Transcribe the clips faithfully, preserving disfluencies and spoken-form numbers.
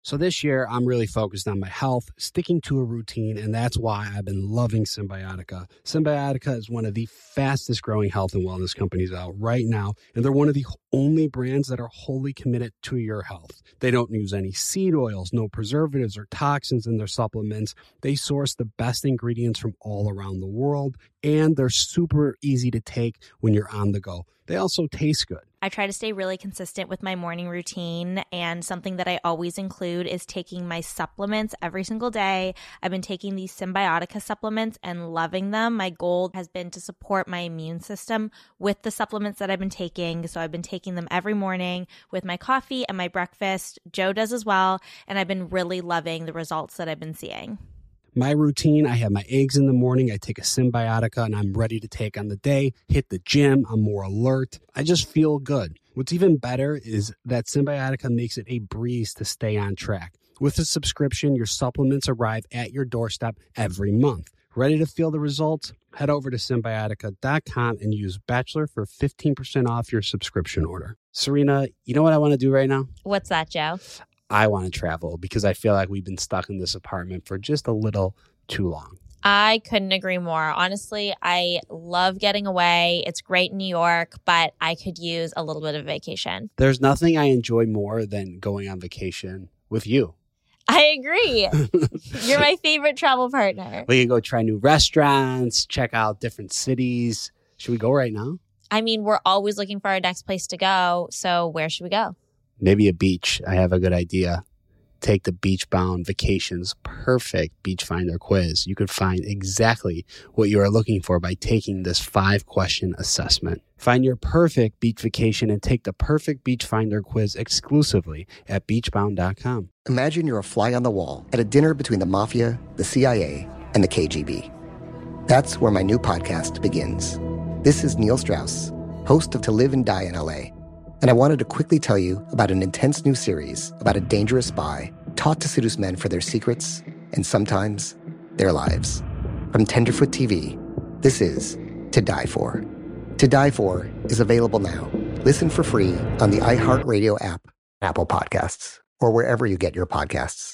So this year, I'm really focused on my health, sticking to a routine, and that's why I've been loving Symbiotica. Symbiotica is one of the fastest growing health and wellness companies out right now, and they're one of the only brands that are wholly committed to your health. They don't use any seed oils, no preservatives or toxins in their supplements. They source the best ingredients from all around the world, and they're super easy to take when you're on the go. They also taste good. I try to stay really consistent with my morning routine, and something that I always include is taking my supplements every single day. I've been taking these Symbiotica supplements and loving them. My goal has been to support my immune system with the supplements that I've been taking. So I've been taking them every morning with my coffee and my breakfast. Joe does as well, and I've been really loving the results that I've been seeing. My routine, I have my eggs in the morning, I take a Symbiotica, and I'm ready to take on the day, hit the gym, I'm more alert. I just feel good. What's even better is that Symbiotica makes it a breeze to stay on track. With a subscription, your supplements arrive at your doorstep every month. Ready to feel the results? Head over to Symbiotica dot com and use Bachelor for fifteen percent off your subscription order. Serena, you know what I want to do right now? What's that, Joe? I want to travel because I feel like we've been stuck in this apartment for just a little too long. I couldn't agree more. Honestly, I love getting away. It's great in New York, but I could use a little bit of vacation. There's nothing I enjoy more than going on vacation with you. I agree. You're my favorite travel partner. We can go try new restaurants, check out different cities. Should we go right now? I mean, we're always looking for our next place to go. So where should we go? Maybe a beach. I have a good idea. Take the Beachbound Vacations Perfect Beach Finder quiz. You could find exactly what you are looking for by taking this five-question assessment. Find your perfect beach vacation and take the Perfect Beach Finder quiz exclusively at beachbound dot com. Imagine you're a fly on the wall at a dinner between the mafia, the C I A, and the K G B. That's where my new podcast begins. This is Neil Strauss, host of To Live and Die in L A, and I wanted to quickly tell you about an intense new series about a dangerous spy taught to seduce men for their secrets and sometimes their lives. From Tenderfoot T V, this is To Die For. To Die For is available now. Listen for free on the iHeartRadio app, Apple Podcasts, or wherever you get your podcasts.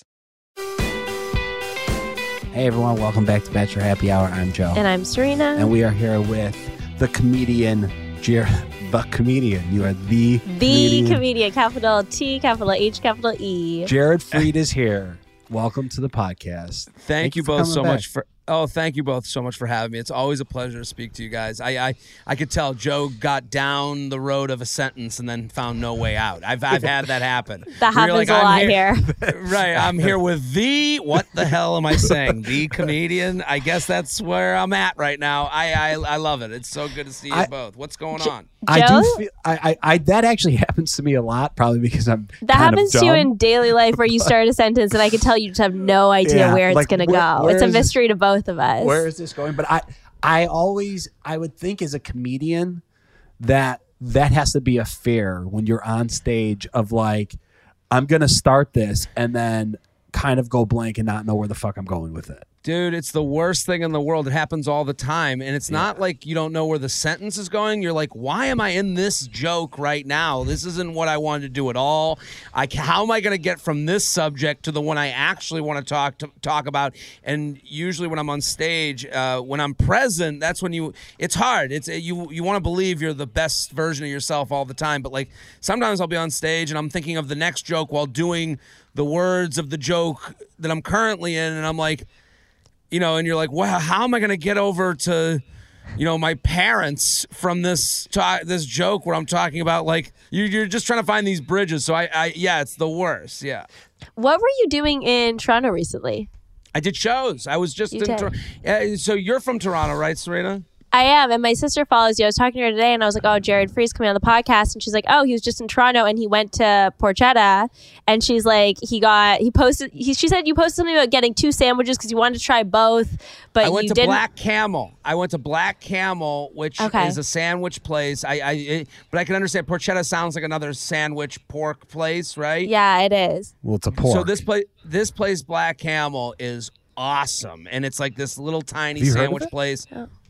Hey everyone, welcome back to Bachelor Happy Hour. I'm Joe. And I'm Serena. And we are here with the comedian, Jared. The comedian. You are the The comedian. comedian. Capital T, capital H, capital E. Jared Freid is here. Welcome to the podcast. Thank Thanks you for both coming so back. much for. Oh, thank you both so much for having me. It's always a pleasure to speak to you guys. I, I, I could tell Joe got down the road of a sentence and then found no way out. I've, I've had that happen. That Where you're happens like, a lot I'm here. Right, I'm here with the. What the hell am I saying? The comedian. I guess that's where I'm at right now. I, I, I love it. It's so good to see you I- both. What's going on? I Joe? do feel I, I, I that actually happens to me a lot, probably because I'm That kind happens of to you dumb. in daily life where you start a sentence and I can tell you just have no idea Yeah, where it's like, going to where- go. where It's a is this- mystery to both of us. Where is this going? But I I always I would think as a comedian that that has to be a fear when you're on stage of like, I'm gonna start this and then kind of go blank and not know where the fuck I'm going with it. Dude, it's the worst thing in the world. It happens all the time. And it's not like you don't know where the sentence is going. You're like, why am I in this joke right now? This isn't what I wanted to do at all. I, how am I going to get from this subject to the one I actually want to talk to, talk about? And usually when I'm on stage, uh, when I'm present, that's when you, it's hard. It's you, you want to believe you're the best version of yourself all the time. But like sometimes I'll be on stage and I'm thinking of the next joke while doing the words of the joke that I'm currently in. And I'm like, you know, and you're like, wow, how am I going to get over to, you know, my parents from this ta- this joke where I'm talking about like you, you're just trying to find these bridges. So I, I, yeah, it's the worst. Yeah, What were you doing in Toronto recently? I did shows. I was just You in. did. Tor- uh, so you're from Toronto, right, Serena? I am, and my sister follows you. I was talking to her today, and I was like, oh, Jared Freid's coming on the podcast. And she's like, oh, he was just in Toronto, and he went to Porchetta. And she's like, he got, he posted, he, she said you posted something about getting two sandwiches because you wanted to try both, but I went you to didn't. Black Camel. I went to Black Camel, which Okay. is a sandwich place. I, I, it, but I can understand Porchetta sounds like another sandwich pork place, right? Yeah, it is. Well, it's a pork. So this place, this place, Black Camel, is awesome, and it's like this little tiny Have you heard of sandwich it? place.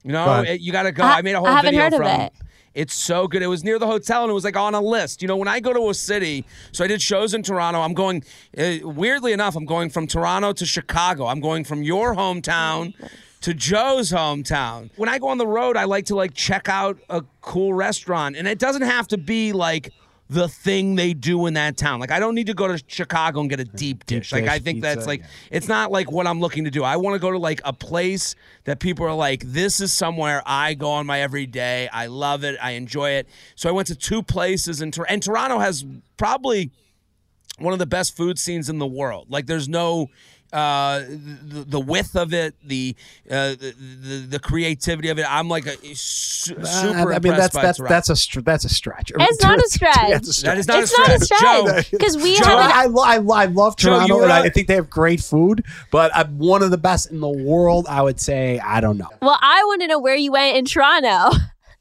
You know, it, you got to go. I, I made a whole I haven't video heard from. Of it. It's so good. It was near the hotel, and it was like on a list. You know, when I go to a city, so I did shows in Toronto. I'm going, uh, weirdly enough, I'm going from Toronto to Chicago. I'm going from your hometown to Joe's hometown. When I go on the road, I like to like check out a cool restaurant, and it doesn't have to be like the thing they do in that town. Like, I don't need to go to Chicago and get a deep dish. Deep like, dish, I think pizza, that's like, yeah. It's not like what I'm looking to do. I want to go to like a place that people are like, this is somewhere I go on my everyday. I love it. I enjoy it. So I went to two places in Toronto. And Toronto has probably one of the best food scenes in the world. Like, there's no... Uh, the, the width of it, the, uh, the the the creativity of it. I'm like a, su- super uh, I mean, impressed that's by that's Toronto. that's a str- that's a stretch. It's not a stretch. That's a stretch. That is not it's a not stretch. a stretch because we Joe, have. An- I, lo- I, lo- I love Joe, Toronto, you and were- I think they have great food. But I'm one of the best in the world. I would say I don't know. well, I want to know where you went in Toronto.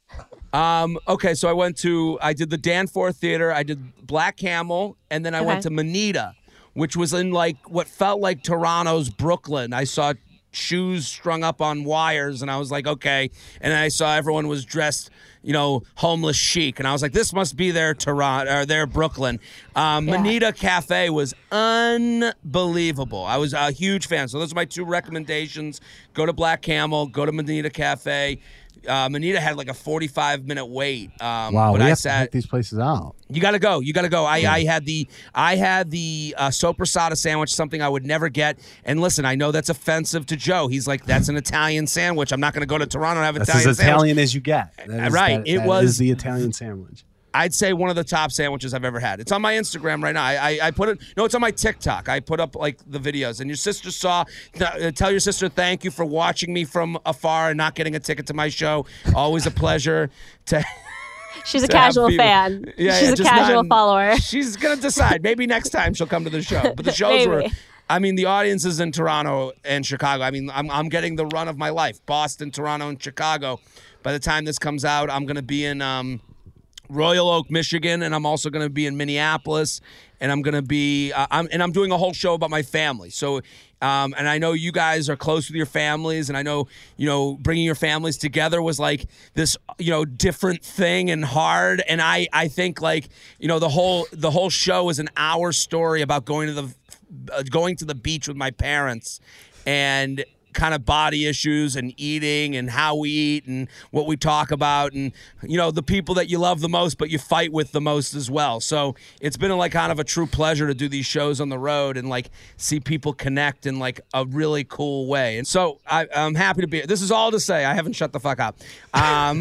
Um, okay, so I went to, I did the Danforth Theater, I did Black Camel, and then I Okay. went to Manita, which was in like what felt like Toronto's Brooklyn. I saw shoes strung up on wires, and I was like, okay. And then I saw everyone was dressed, you know, homeless chic, and I was like, this must be their Toronto or their Brooklyn. Um, Yeah. Manita Cafe was unbelievable. I was a huge fan. So those are my two recommendations: go to Black Camel, go to Manita Cafe. Uh, Manita had like a forty-five minute wait. Um, Wow, but we I have to sat. check these places out. You gotta go. You gotta go. I, I had the I had the uh, sopressata sandwich, something I would never get. And listen, I know that's offensive to Joe. He's like, that's an Italian sandwich. I'm not gonna go to Toronto and have That's Italian as sandwich. Italian as you get. That is- Right, that- it that was- is the Italian sandwich. I'd say one of the top sandwiches I've ever had. It's on my Instagram right now. I, I, I put it. No, it's on my TikTok. I put up like the videos. And your sister saw. Th- tell your sister thank you for watching me from afar and not getting a ticket to my show. Always a pleasure to. She's a to have casual people- fan. Yeah, She's yeah, a just casual not- follower. She's gonna decide. Maybe next time she'll come to the show. But the shows were. Maybe. I mean, the audiences in Toronto and Chicago. I mean, I'm I'm getting the run of my life. Boston, Toronto, and Chicago. By the time this comes out, I'm gonna be in. Um, Royal Oak, Michigan, and I'm also going to be in Minneapolis, and I'm going to be, uh, I'm, and I'm doing a whole show about my family. So, um, and I know you guys are close with your families, and I know, you know, bringing your families together was like this, you know, different thing and hard. And I, I think like, you know, the whole, the whole show is an hour story about going to the, uh, going to the beach with my parents, and kind of body issues and eating and how we eat and what we talk about and, you know, the people that you love the most but you fight with the most as well. So it's been like kind of a true pleasure to do these shows on the road and like see people connect in like a really cool way. And so I, I'm happy to be, this is all to say, I haven't shut the fuck up. Um,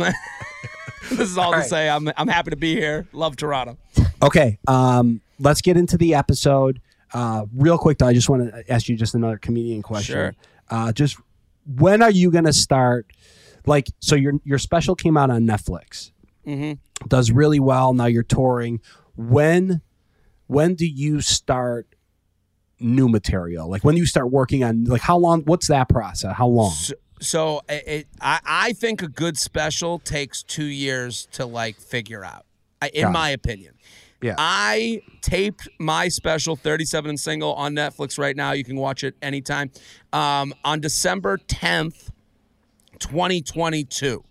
this is all, all to right. say I'm, I'm happy to be here. Love Toronto. Okay, um, let's get into the episode. Uh, real quick though, I just want to ask you just another comedian question. Sure. Uh, just when are you going to start? Like, so your your special came out on Netflix, mm-hmm. does really well. Now you're touring. When when do you start new material? Like when do you start working on? Like how long? What's that process? How long? So, so it, I I think a good special takes two years to like figure out. I, in Got my it. opinion. Yeah. I taped my special thirty-seven and Single on Netflix right now. You can watch it anytime. Um, on December tenth, twenty twenty-two.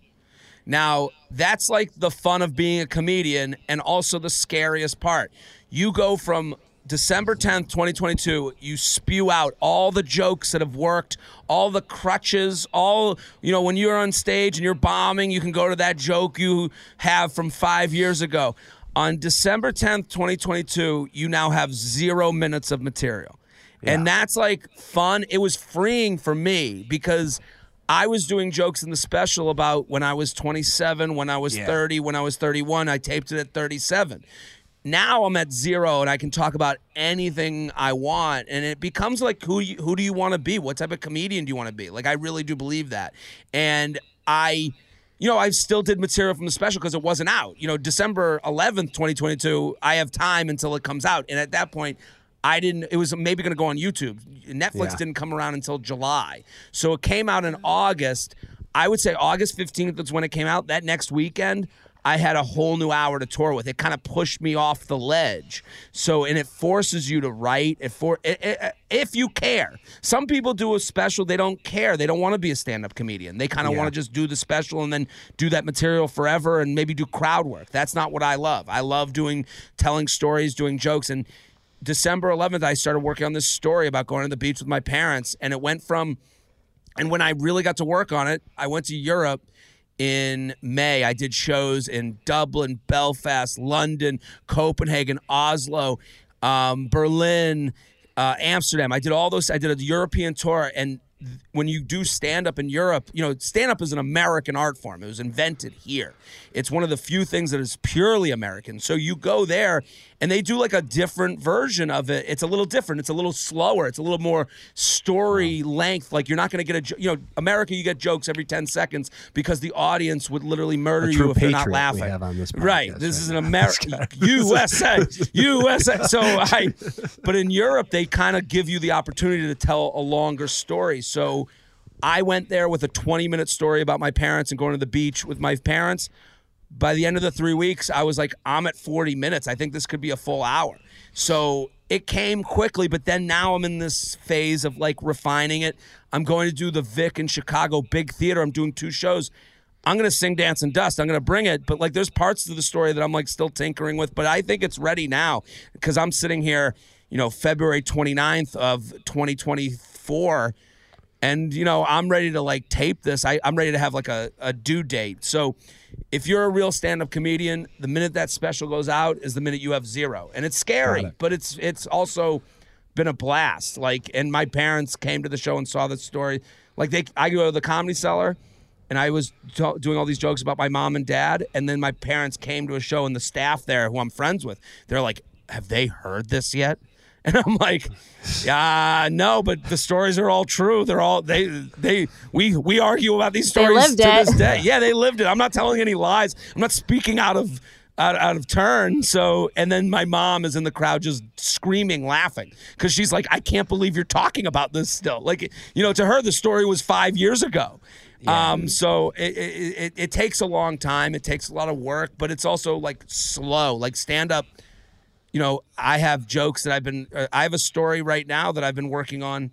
Now, that's like the fun of being a comedian and also the scariest part. You go from December tenth, twenty twenty-two, you spew out all the jokes that have worked, all the crutches, all, you know, when you're on stage and you're bombing, you can go to that joke you have from five years ago. On December tenth, twenty twenty-two, you now have zero minutes of material. Yeah. And that's like fun. It was freeing for me because I was doing jokes in the special about when I was twenty-seven, when I was yeah. thirty, when I was thirty-one. I taped it at thirty-seven. Now I'm at zero and I can talk about anything I want. And it becomes like, who, you, who do you want to be? What type of comedian do you want to be? Like, I really do believe that. And I... You know, I still did material from the special because it wasn't out. You know, December eleventh, twenty twenty-two, I have time until it comes out. And at that point, I didn't, it was maybe going to go on YouTube. Netflix yeah. didn't come around until July. So it came out in August. I would say August fifteenth is when it came out. That next weekend, I had a whole new hour to tour with. It kind of pushed me off the ledge. So, and it forces you to write. It for it, it, if you care. Some people do a special, they don't care. They don't want to be a stand-up comedian. They kind of Yeah. want to just do the special and then do that material forever and maybe do crowd work. That's not what I love. I love doing, telling stories, doing jokes. And December eleventh, I started working on this story about going to the beach with my parents. And it went from, and when I really got to work on it, I went to Europe in May. I did shows in Dublin, Belfast, London, Copenhagen, Oslo, um, Berlin, Uh, Amsterdam. I did all those. I did a European tour. And th- when you do stand-up in Europe, you know, stand-up is an American art form. It was invented here. It's one of the few things that is purely American. So you go there, and they do like a different version of it. It's a little different. It's a little slower. It's a little more story length. Like, you're not going to get a, jo- you know, America, you get jokes every ten seconds because the audience would literally murder A you true if they're not patriot laughing. we have on this right. podcast This right is an now. American U S A. U S A. So I, but in Europe, they kind of give you the opportunity to tell a longer story. So I went there with a twenty minute story about my parents and going to the beach with my parents. By the end of the three weeks, I was like, I'm at forty minutes. I think this could be a full hour. So it came quickly, but then now I'm in this phase of like refining it. I'm going to do the Vic in Chicago, big theater. I'm doing two shows. I'm going to sing Dance and Dust. I'm going to bring it. But like, there's parts of the story that I'm like still tinkering with, but I think it's ready now because I'm sitting here, you know, February twenty-ninth of twenty twenty-four. And, you know, I'm ready to like tape this. I, I'm ready to have like a, a due date. So if you're a real stand-up comedian, the minute that special goes out is the minute you have zero. And it's scary, it. but it's it's also been a blast. Like, and my parents came to the show and saw the story. Like, they, I go to the Comedy Cellar, and I was t- doing all these jokes about my mom and dad, and then my parents came to a show, and the staff there, who I'm friends with, they're like, have they heard this yet? And I'm like, yeah, no, but the stories are all true. They're all they they we we argue about these They stories lived to it. this day. Yeah, they lived it. I'm not telling any lies. I'm not speaking out of out, out of turn. So, and then my mom is in the crowd just screaming, laughing because she's like, I can't believe you're talking about this still. Like, you know, to her the story was five years ago. Um, so it, it it it takes a long time. It takes a lot of work, but it's also like slow. Like stand up. You know, I have jokes that I've been, uh, I have a story right now that I've been working on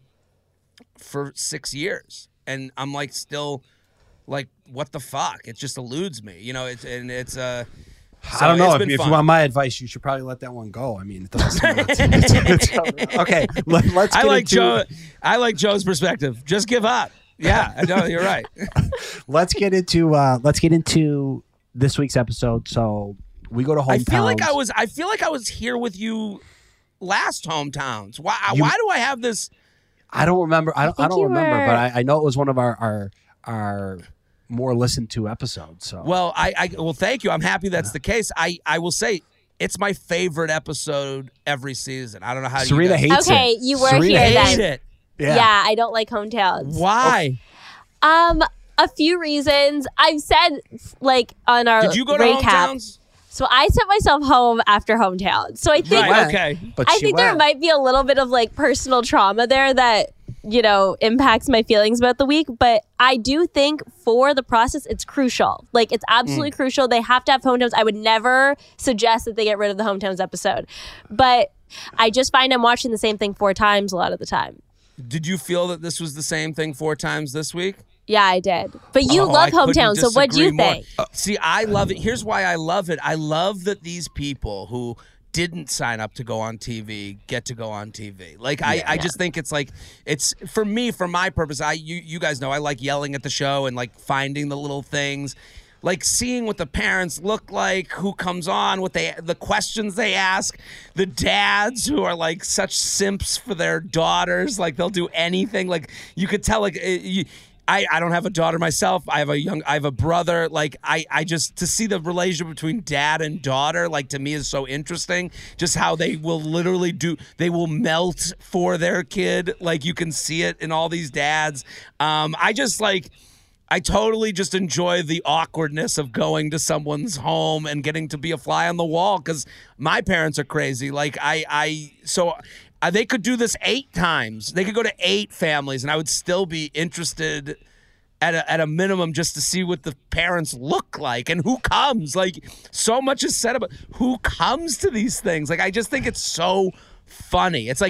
for six years. And I'm like, still like, what the fuck? It just eludes me, you know, it's, and it's, uh, so I don't know. it's If, been if fun. you want my advice, you should probably let that one go. I mean, it doesn't seem it's, it's, it's, okay. Let, let's I get like into, Joe, I like Joe's perspective. Just give up. Yeah, I know, you're right. Let's get into, uh, let's get into this week's episode. So we go to hometowns. I feel like I was, I feel like I was here with you last hometowns. Why, You- why do I have this? I don't remember. I, don't- I think don't you remember, were- but I, I know it was one of our our our more listened to episodes. So Well, I, I well, thank you. I'm happy that's the case. I, I will say it's my favorite episode every season. I don't know how you Serena guys hates Okay, it. you were Serena here hates hate then. it. Yeah. I don't like hometowns. Why? Um, a few reasons. I've said like on our Did you go to recap. hometowns? So I sent myself home after hometown. So I think Right. went. Okay. But I she think there went. might be a little bit of like personal trauma there that, you know, impacts my feelings about the week. But I do think for the process, it's crucial. Like, it's absolutely Mm. crucial. They have to have hometowns. I would never suggest that they get rid of the hometowns episode. But I just find I'm watching the same thing four times a lot of the time. Did you feel that this was the same thing four times this week? Yeah, I did. But you Oh, love I couldn't hometowns. So what do you disagree more. think? See, I love it. Here's why I love it. I love that these people who didn't sign up to go on T V get to go on T V. Like I, I just think it's like it's for me, for my purpose. I you you guys know I like yelling at the show and like finding the little things. Like seeing what the parents look like, who comes on, what they, the questions they ask, the dads who are like such simps for their daughters, like they'll do anything. Like you could tell, like it, you, I, I don't have a daughter myself. I have a young, I have a brother. Like I, I just to see the relationship between dad and daughter, like to me is so interesting. Just how they will literally do, they will melt for their kid. Like you can see it in all these dads. Um, I just like. I totally just enjoy the awkwardness of going to someone's home and getting to be a fly on the wall because my parents are crazy. Like I, I, so uh, they could do this eight times. They could go to eight families, and I would still be interested at a, at a minimum just to see what the parents look like and who comes. Like so much is said about who comes to these things. Like I just think it's so funny. It's like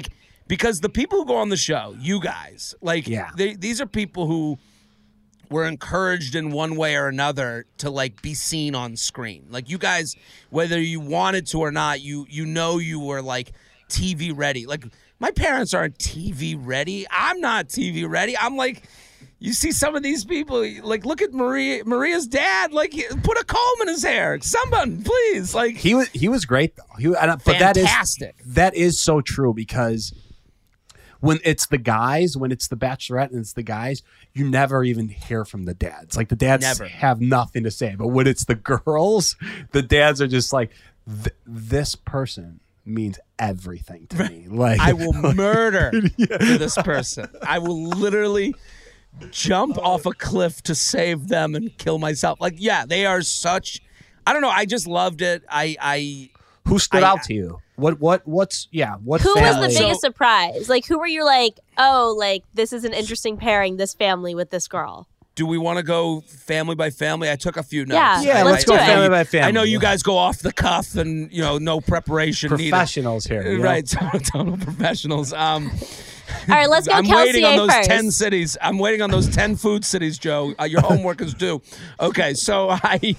because the people who go on the show, you guys, like, Yeah. they, these are people who were encouraged in one way or another to like be seen on screen. Like you guys, whether you wanted to or not, you you know you were like T V ready. Like my parents aren't T V ready. I'm not T V ready. I'm like, you see some of these people, like look at Maria Maria's dad, like put a comb in his hair. Someone, please. Like He was he was great though. He and, but that is fantastic. that is so true because when it's the guys, when it's the Bachelorette and it's the guys, you never even hear from the dads. Like the dads Never. have nothing to say. But when it's the girls, the dads are just like, Th- this person means everything to me. Like I will murder this person. I will literally jump off a cliff to save them and kill myself. Like, yeah, they are such. I don't know. I just loved it. I, I Who stood I- out to you? What what what's yeah? What Who family? was the So- biggest surprise? Like, who were you like, oh, like, this is an interesting pairing, this family with this girl? do we want to go family by family? I took a few notes. Yeah, Yeah, I- let's I- go I- family by family. I know you guys go off the cuff and you know no preparation needed. Professionals here, you know? Right? Total, total professionals. Um, All right, let's go I'm Kelsey waiting on A those first. ten cities. I'm waiting on those ten food cities, Joe. Uh, your homework is due. Okay, so I,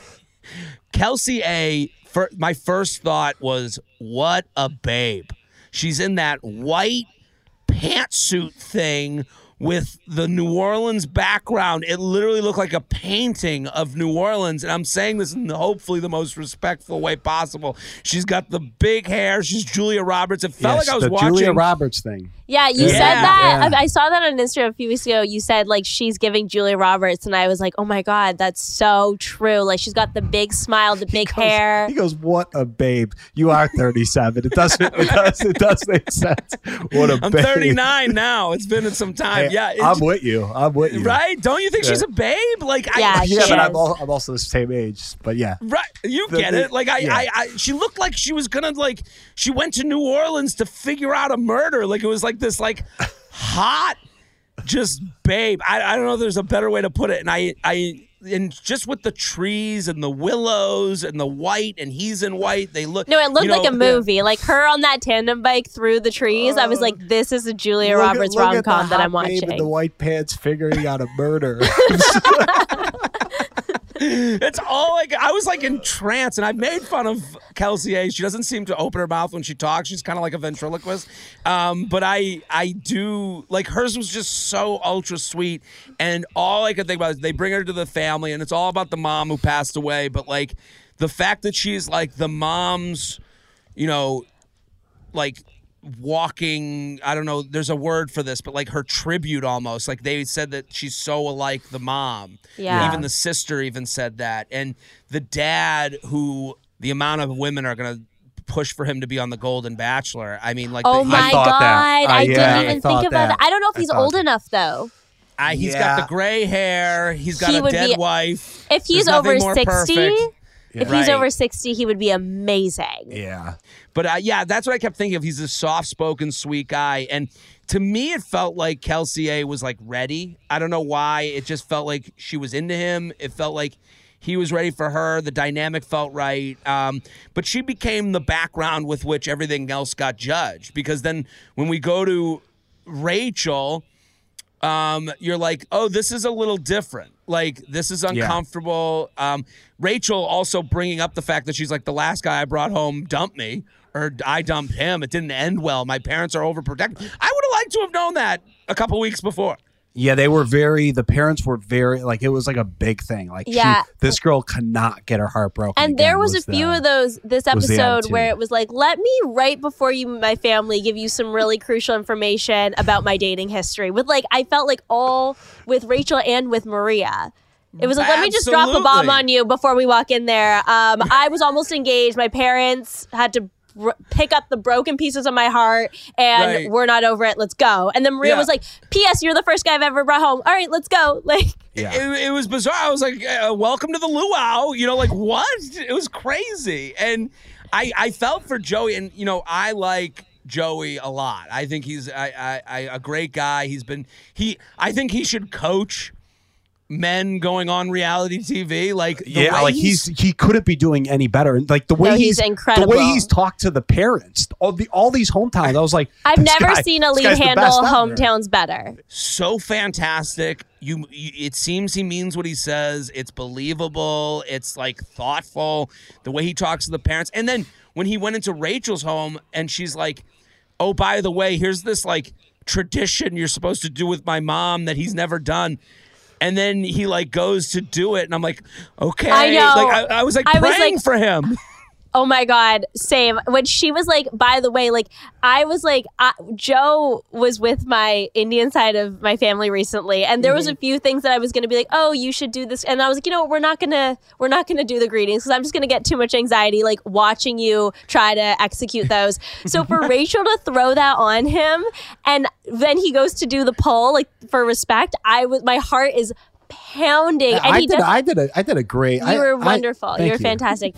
Kelsey A. For, my first thought was, what a babe. She's in that white pantsuit thing with the New Orleans background. It literally looked like a painting of New Orleans, and I'm saying this in hopefully the most respectful way possible. She's got the big hair. She's Julia Roberts. It felt Yes, like I was the watching Julia Roberts thing. Yeah, you Yeah. said that. Yeah. I, I saw that on Instagram a few weeks ago. You said like she's giving Julia Roberts, and I was like, oh my god, that's so true. Like she's got the big smile, the big hair. He goes, "What a babe! You are thirty-seven. It doesn't. It does. It does make sense. What a I'm babe." thirty-nine now. It's been some time. Hey, yeah, I'm it's, with you. I'm with you. right? Don't you think she's a babe? Like, Yeah, I, she Yeah, but is. I'm, al- I'm also the same age. But yeah, right? You The- get the- it? Like, I, yeah. I, I, she looked like she was gonna like. She went to New Orleans to figure out a murder. Like it was like this, like hot, just babe. I, I don't know. If there's a better way to put it. And I, I. And just with the trees and the willows and the white, and he's in white, they look. No, it looked you know, like a movie. Like her on that tandem bike through the trees. I was like, this is a Julia Look at- Roberts look rom at the com that hot I'm babe watching. in the white pants figuring out a murder. It's all like I was like entranced, and I've made fun of Kelsey A. She doesn't seem to open her mouth when she talks. She's kind of like a ventriloquist. Um, but I, I do like hers was just so ultra sweet, and all I could think about is they bring her to the family, and it's all about the mom who passed away. But like the fact that she's like the mom's, you know, like walking I don't know there's a word for this but like her tribute almost like they said that she's so alike the mom. Yeah. Even the sister even said that, and the dad who the amount of women are gonna push for him to be on the Golden Bachelor. I mean like Oh the, my thought god! that. I Uh, yeah, didn't I even thought think about that. that. I don't know if I he's thought old that. enough though. I, he's Yeah. got the gray hair, he's got He a would dead be- wife. If he's There's nothing over more sixty, perfect. if Right. he's over sixty, he would be amazing. yeah. But uh, yeah, that's what I kept thinking of. He's a soft-spoken, sweet guy. And to me, it felt like Kelsey A was like ready. I don't know why. It just felt like she was into him. It felt like he was ready for her. The dynamic felt right. Um, but she became the background with which everything else got judged. Because then when we go to Rachel, um, you're like, oh, this is a little different. Like, this is uncomfortable. Um, Rachel also bringing up the fact that she's like, the last guy I brought home dumped me, or I dumped him. It didn't end well. My parents are overprotective. I would have liked to have known that a couple weeks before. Yeah, they were very. The parents were very like it was like a big thing. Like, Yeah. she, this girl cannot get her heart broken. And again, there was, a few the- of those this was the episode where attitude. it was like, let me right before you meet my family give you some really crucial information about my dating history. With like I felt like all with Rachel and with Maria. It was like, let me just drop a bomb Absolutely. on you before we walk in there. Um, I was almost engaged. My parents had to br- pick up the broken pieces of my heart, and Right. we're not over it. Let's go. And then Maria Yeah. was like, P S You're the first guy I've ever brought home. All right, let's go. Like, Yeah. It, it was bizarre. I was like, uh, welcome to the luau. You know, like, what? It was crazy. And I, I felt for Joey, and, you know, I like Joey a lot. I think he's I, I, I, a great guy. He's been, he, I think he should coach men going on reality T V. Like, the yeah, way like he's he couldn't be doing any better. And like the way No, he's he's incredible. the way he's talked to the parents, all the all these hometowns. I was like, I've this never guy- seen a this lead guy's the handle best ever. hometowns better. so fantastic. You, you, it seems he means what he says. It's believable. It's like thoughtful. The way he talks to the parents, and then when he went into Rachel's home, and she's like, "Oh, by the way, here's this like tradition you're supposed to do with my mom that he's never done." And then he like goes to do it, and I'm like, okay. I know. Like I, I was like I was praying like- for him. Oh my God, same. When she was like, by the way, like I was like, I, Joe was with my Indian side of my family recently, and there was a few things that I was going to be like, oh, you should do this, and I was like, you know, we're not gonna, we're not gonna do the greetings because I'm just gonna get too much anxiety like watching you try to execute those. So for Rachel to throw that on him, and then he goes to do the poll like for respect, I was, my heart is pounding, and I he did. does. I did. A, I did a great. You I- were I- wonderful. thank You're you. fantastic.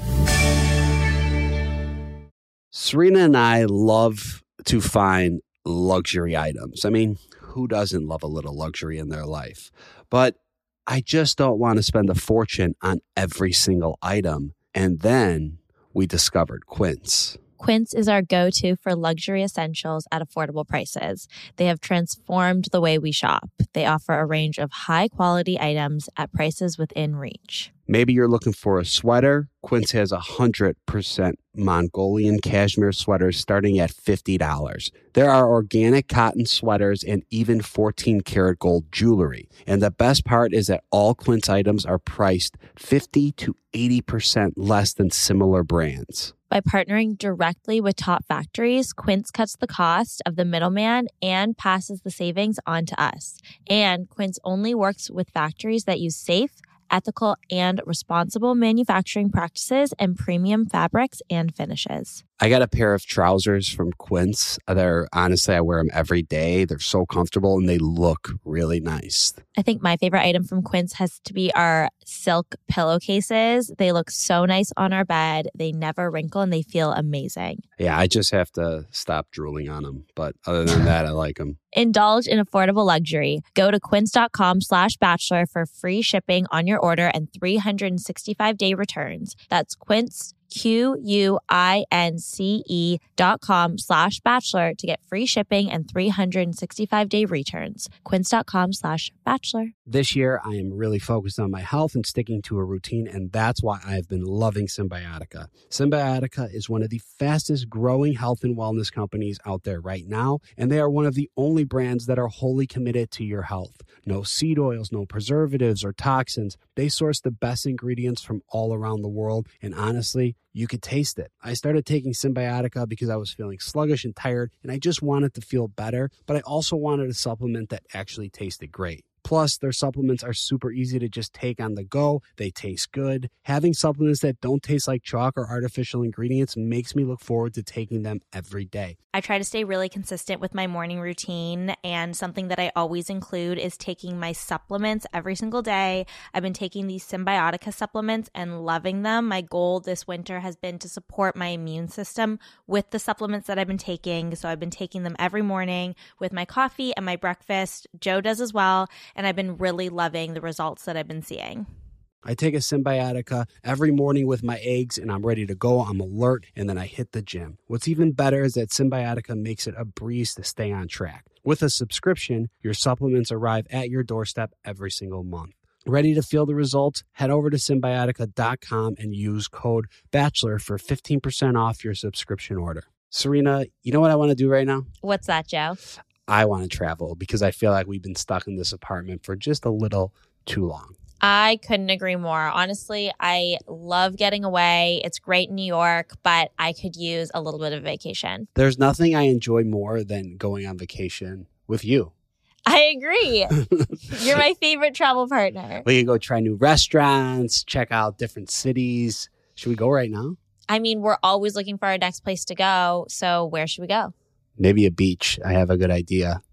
Serena and I love to find luxury items. I mean, who doesn't love a little luxury in their life? But I just don't want to spend a fortune on every single item. And then we discovered Quince. Quince is our go-to for luxury essentials at affordable prices. They have transformed the way we shop. They offer a range of high-quality items at prices within reach. Maybe you're looking for a sweater. Quince has one hundred percent Mongolian cashmere sweaters starting at fifty dollars. There are organic cotton sweaters and even fourteen karat gold jewelry. And the best part is that all Quince items are priced fifty to eighty percent less than similar brands. By partnering directly with top factories, Quince cuts the cost of the middleman and passes the savings on to us. And Quince only works with factories that use safe, ethical, and responsible manufacturing practices and premium fabrics and finishes. I got a pair of trousers from Quince. They're honestly, I wear them every day. They're so comfortable and they look really nice. I think my favorite item from Quince has to be our silk pillowcases. They look so nice on our bed. They never wrinkle and they feel amazing. Yeah, I just have to stop drooling on them. But other than that, I like them. Indulge in affordable luxury. Go to quince.com slash bachelor for free shipping on your order and three hundred sixty-five day returns. That's quince, Q U I N C E dot com slash bachelor to get free shipping and three hundred sixty-five day returns. Quince.com slash bachelor. This year, I am really focused on my health and sticking to a routine, and that's why I've been loving Symbiotica. Symbiotica is one of the fastest growing health and wellness companies out there right now, and they are one of the only brands that are wholly committed to your health. No seed oils, no preservatives or toxins. They source the best ingredients from all around the world, and honestly, you could taste it. I started taking Symbiotica because I was feeling sluggish and tired, and I just wanted to feel better, but I also wanted a supplement that actually tasted great. Plus, their supplements are super easy to just take on the go. They taste good. Having supplements that don't taste like chalk or artificial ingredients makes me look forward to taking them every day. I try to stay really consistent with my morning routine, and something that I always include is taking my supplements every single day. I've been taking these Symbiotica supplements and loving them. My goal this winter has been to support my immune system with the supplements that I've been taking. So I've been taking them every morning with my coffee and my breakfast. Joe does as well. And I've been really loving the results that I've been seeing. I take a Symbiotica every morning with my eggs and I'm ready to go. I'm alert and then I hit the gym. What's even better is that Symbiotica makes it a breeze to stay on track. With a subscription, your supplements arrive at your doorstep every single month. Ready to feel the results? Head over to Symbiotica dot com and use code BACHELOR for fifteen percent off your subscription order. Serena, you know what I want to do right now? What's that, Joe? I want to travel because I feel like we've been stuck in this apartment for just a little too long. I couldn't agree more. Honestly, I love getting away. It's great in New York, but I could use a little bit of vacation. There's nothing I enjoy more than going on vacation with you. I agree. You're my favorite travel partner. We can go try new restaurants, check out different cities. Should we go right now? I mean, we're always looking for our next place to go. So where should we go? Maybe a beach. I have a good idea.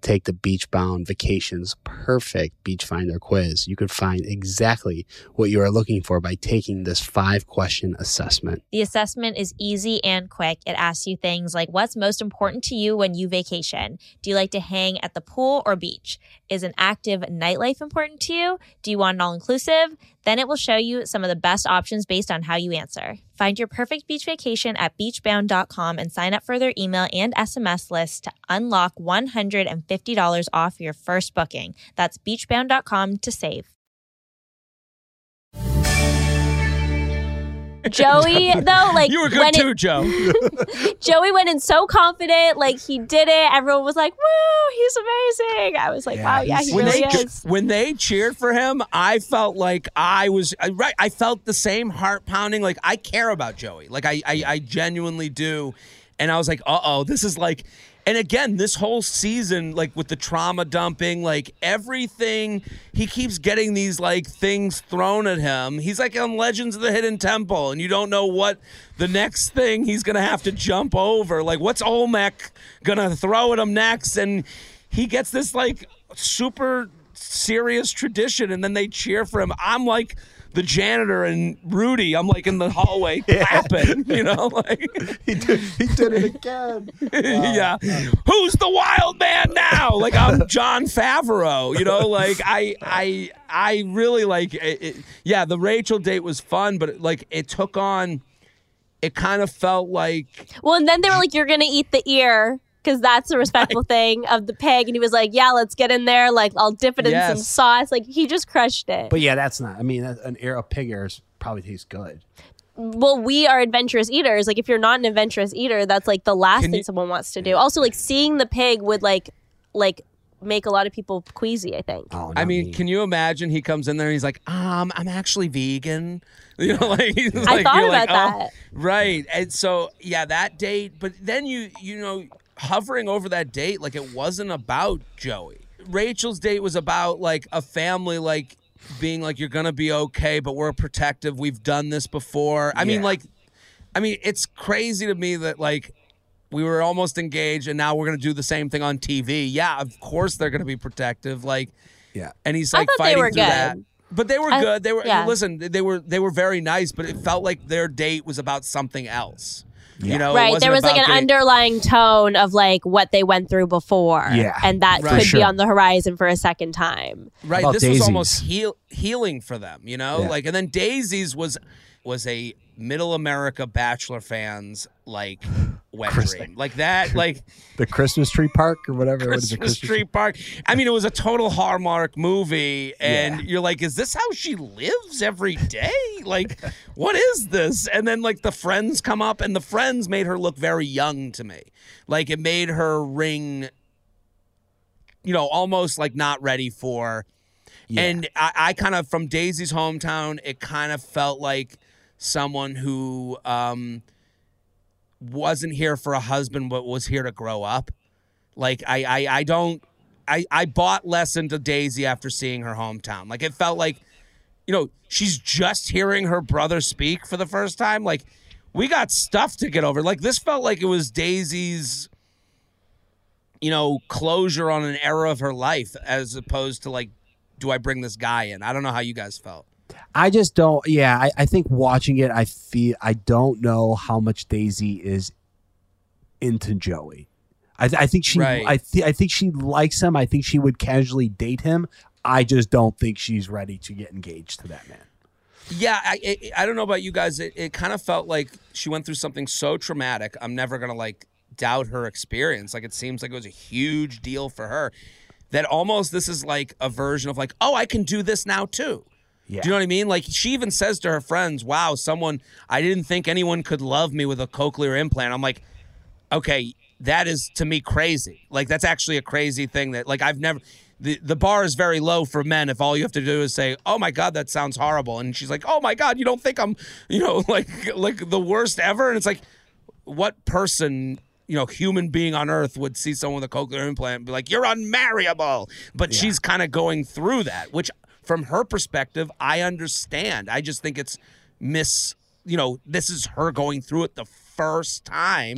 take the Beachbound Vacations Perfect Beach Finder quiz, you could find exactly what you are looking for by taking this five-question assessment. The assessment is easy and quick. It asks you things like, what's most important to you when you vacation? Do you like to hang at the pool or beach? Is an active nightlife important to you? Do you want an all-inclusive? Then it will show you some of the best options based on how you answer. Find your perfect beach vacation at beachbound dot com and sign up for their email and S M S list to unlock one hundred fifty dollars off your first booking. That's beachbound dot com to save. Joey, though, like You were good when too, it, Joe. Joey went in so confident, like he did it. Everyone was like, "Woo, he's amazing!" I was like, Yeah, "Wow, yeah, he's- he when really they is." when they cheered for him, I felt like I was I- right. I felt the same heart pounding. Like I care about Joey. Like I I, I genuinely do. And I was like, uh oh, this is like. And again, this whole season, like with the trauma dumping, like everything, he keeps getting these like things thrown at him. He's like on Legends of the Hidden Temple, and you don't know what the next thing he's gonna have to jump over. Like, what's Olmec gonna throw at him next? And he gets this like super serious tradition, and then they cheer for him. I'm like the janitor and Rudy. I'm like in the hallway clapping, you know, like he did, he did it again. yeah. Who's the wild man now? Like I'm John Favreau, you know, like I I I really like it, it, yeah, the Rachel date was fun, but like it took on it kind of felt like Well, and then they were like, "You're gonna eat the ear." Because that's the respectful thing of the pig. And he was like, yeah, let's get in there. Like, I'll dip it in Yes. some sauce. Like, he just crushed it. But yeah, that's not. I mean, an air, a pig ears probably tastes good. Well, we are adventurous eaters. Like, if you're not an adventurous eater, that's like the last Can thing you- someone wants to do. Also, like, seeing the pig would like, like, make a lot of people queasy, I think. Oh, I not mean, me. can you imagine he comes in there and he's like, um, I'm actually vegan. You know, like, he's I like thought you're about like, oh, that. right. And so yeah, that date, but then you you know, hovering over that date, like it wasn't about Joey. Rachel's date was about like a family like being like, you're gonna be okay, but we're protective. We've done this before. I mean, Yeah. like I mean, it's crazy to me that like we were almost engaged and now we're going to do the same thing on T V. Yeah, of course they're going to be protective. Like, Yeah. and he's I like thought they fighting were through good. that. But they were I- good. They were yeah. listen. They were they were very nice. But it felt like their date was about something else. You know, it Right. wasn't There was like about an getting- underlying tone of like what they went through before. Yeah, And that Right. could For sure. be on the horizon for a second time. Right. About This Daisies? was almost heal, healing for them, you know? Yeah. Like, and then Daisies was was a middle America Bachelor fans like wet Chris- dream. Like that, like The Christmas tree park or whatever. What is it, Christmas Tree Park. I mean, it was a total Hallmark movie, and Yeah. you're like, is this how she lives every day? Like, what is this? And then like the friends come up, and the friends made her look very young to me. Like it made her ring, you know, almost like not ready for. Yeah. And I, I kind of, from Daisy's hometown, it kind of felt like someone who um, wasn't here for a husband, but was here to grow up. Like, I, I, I don't, I, I bought less into Daisy after seeing her hometown. Like, it felt like, you know, she's just hearing her brother speak for the first time. Like, we got stuff to get over. Like, this felt like it was Daisy's, you know, closure on an era of her life, as opposed to like, do I bring this guy in? I don't know how you guys felt. I just don't. Yeah, I, I think watching it, I feel I don't know how much Daisy is into Joey. I, I think she. Right. I th- I think she likes him. I think she would casually date him. I just don't think she's ready to get engaged to that man. Yeah, I I, I don't know about you guys. It, it kind of felt like she went through something so traumatic. I'm never gonna like doubt her experience. Like it seems like it was a huge deal for her. That almost this is like a version of like, oh, I can do this now too. Yeah. Do you know what I mean? Like she even says to her friends, wow, someone, I didn't think anyone could love me with a cochlear implant. I'm like, okay, that is to me crazy. Like that's actually a crazy thing that like I've never, the, the bar is very low for men if all you have to do is say, oh my God, that sounds horrible. And she's like, oh my God, you don't think I'm, you know, like, like the worst ever? And it's like, what person, you know, human being on earth would see someone with a cochlear implant and be like, you're unmarriable. But she's kind of going through that, which from her perspective, I understand. I just think it's miss, you know, this is her going through it the first time.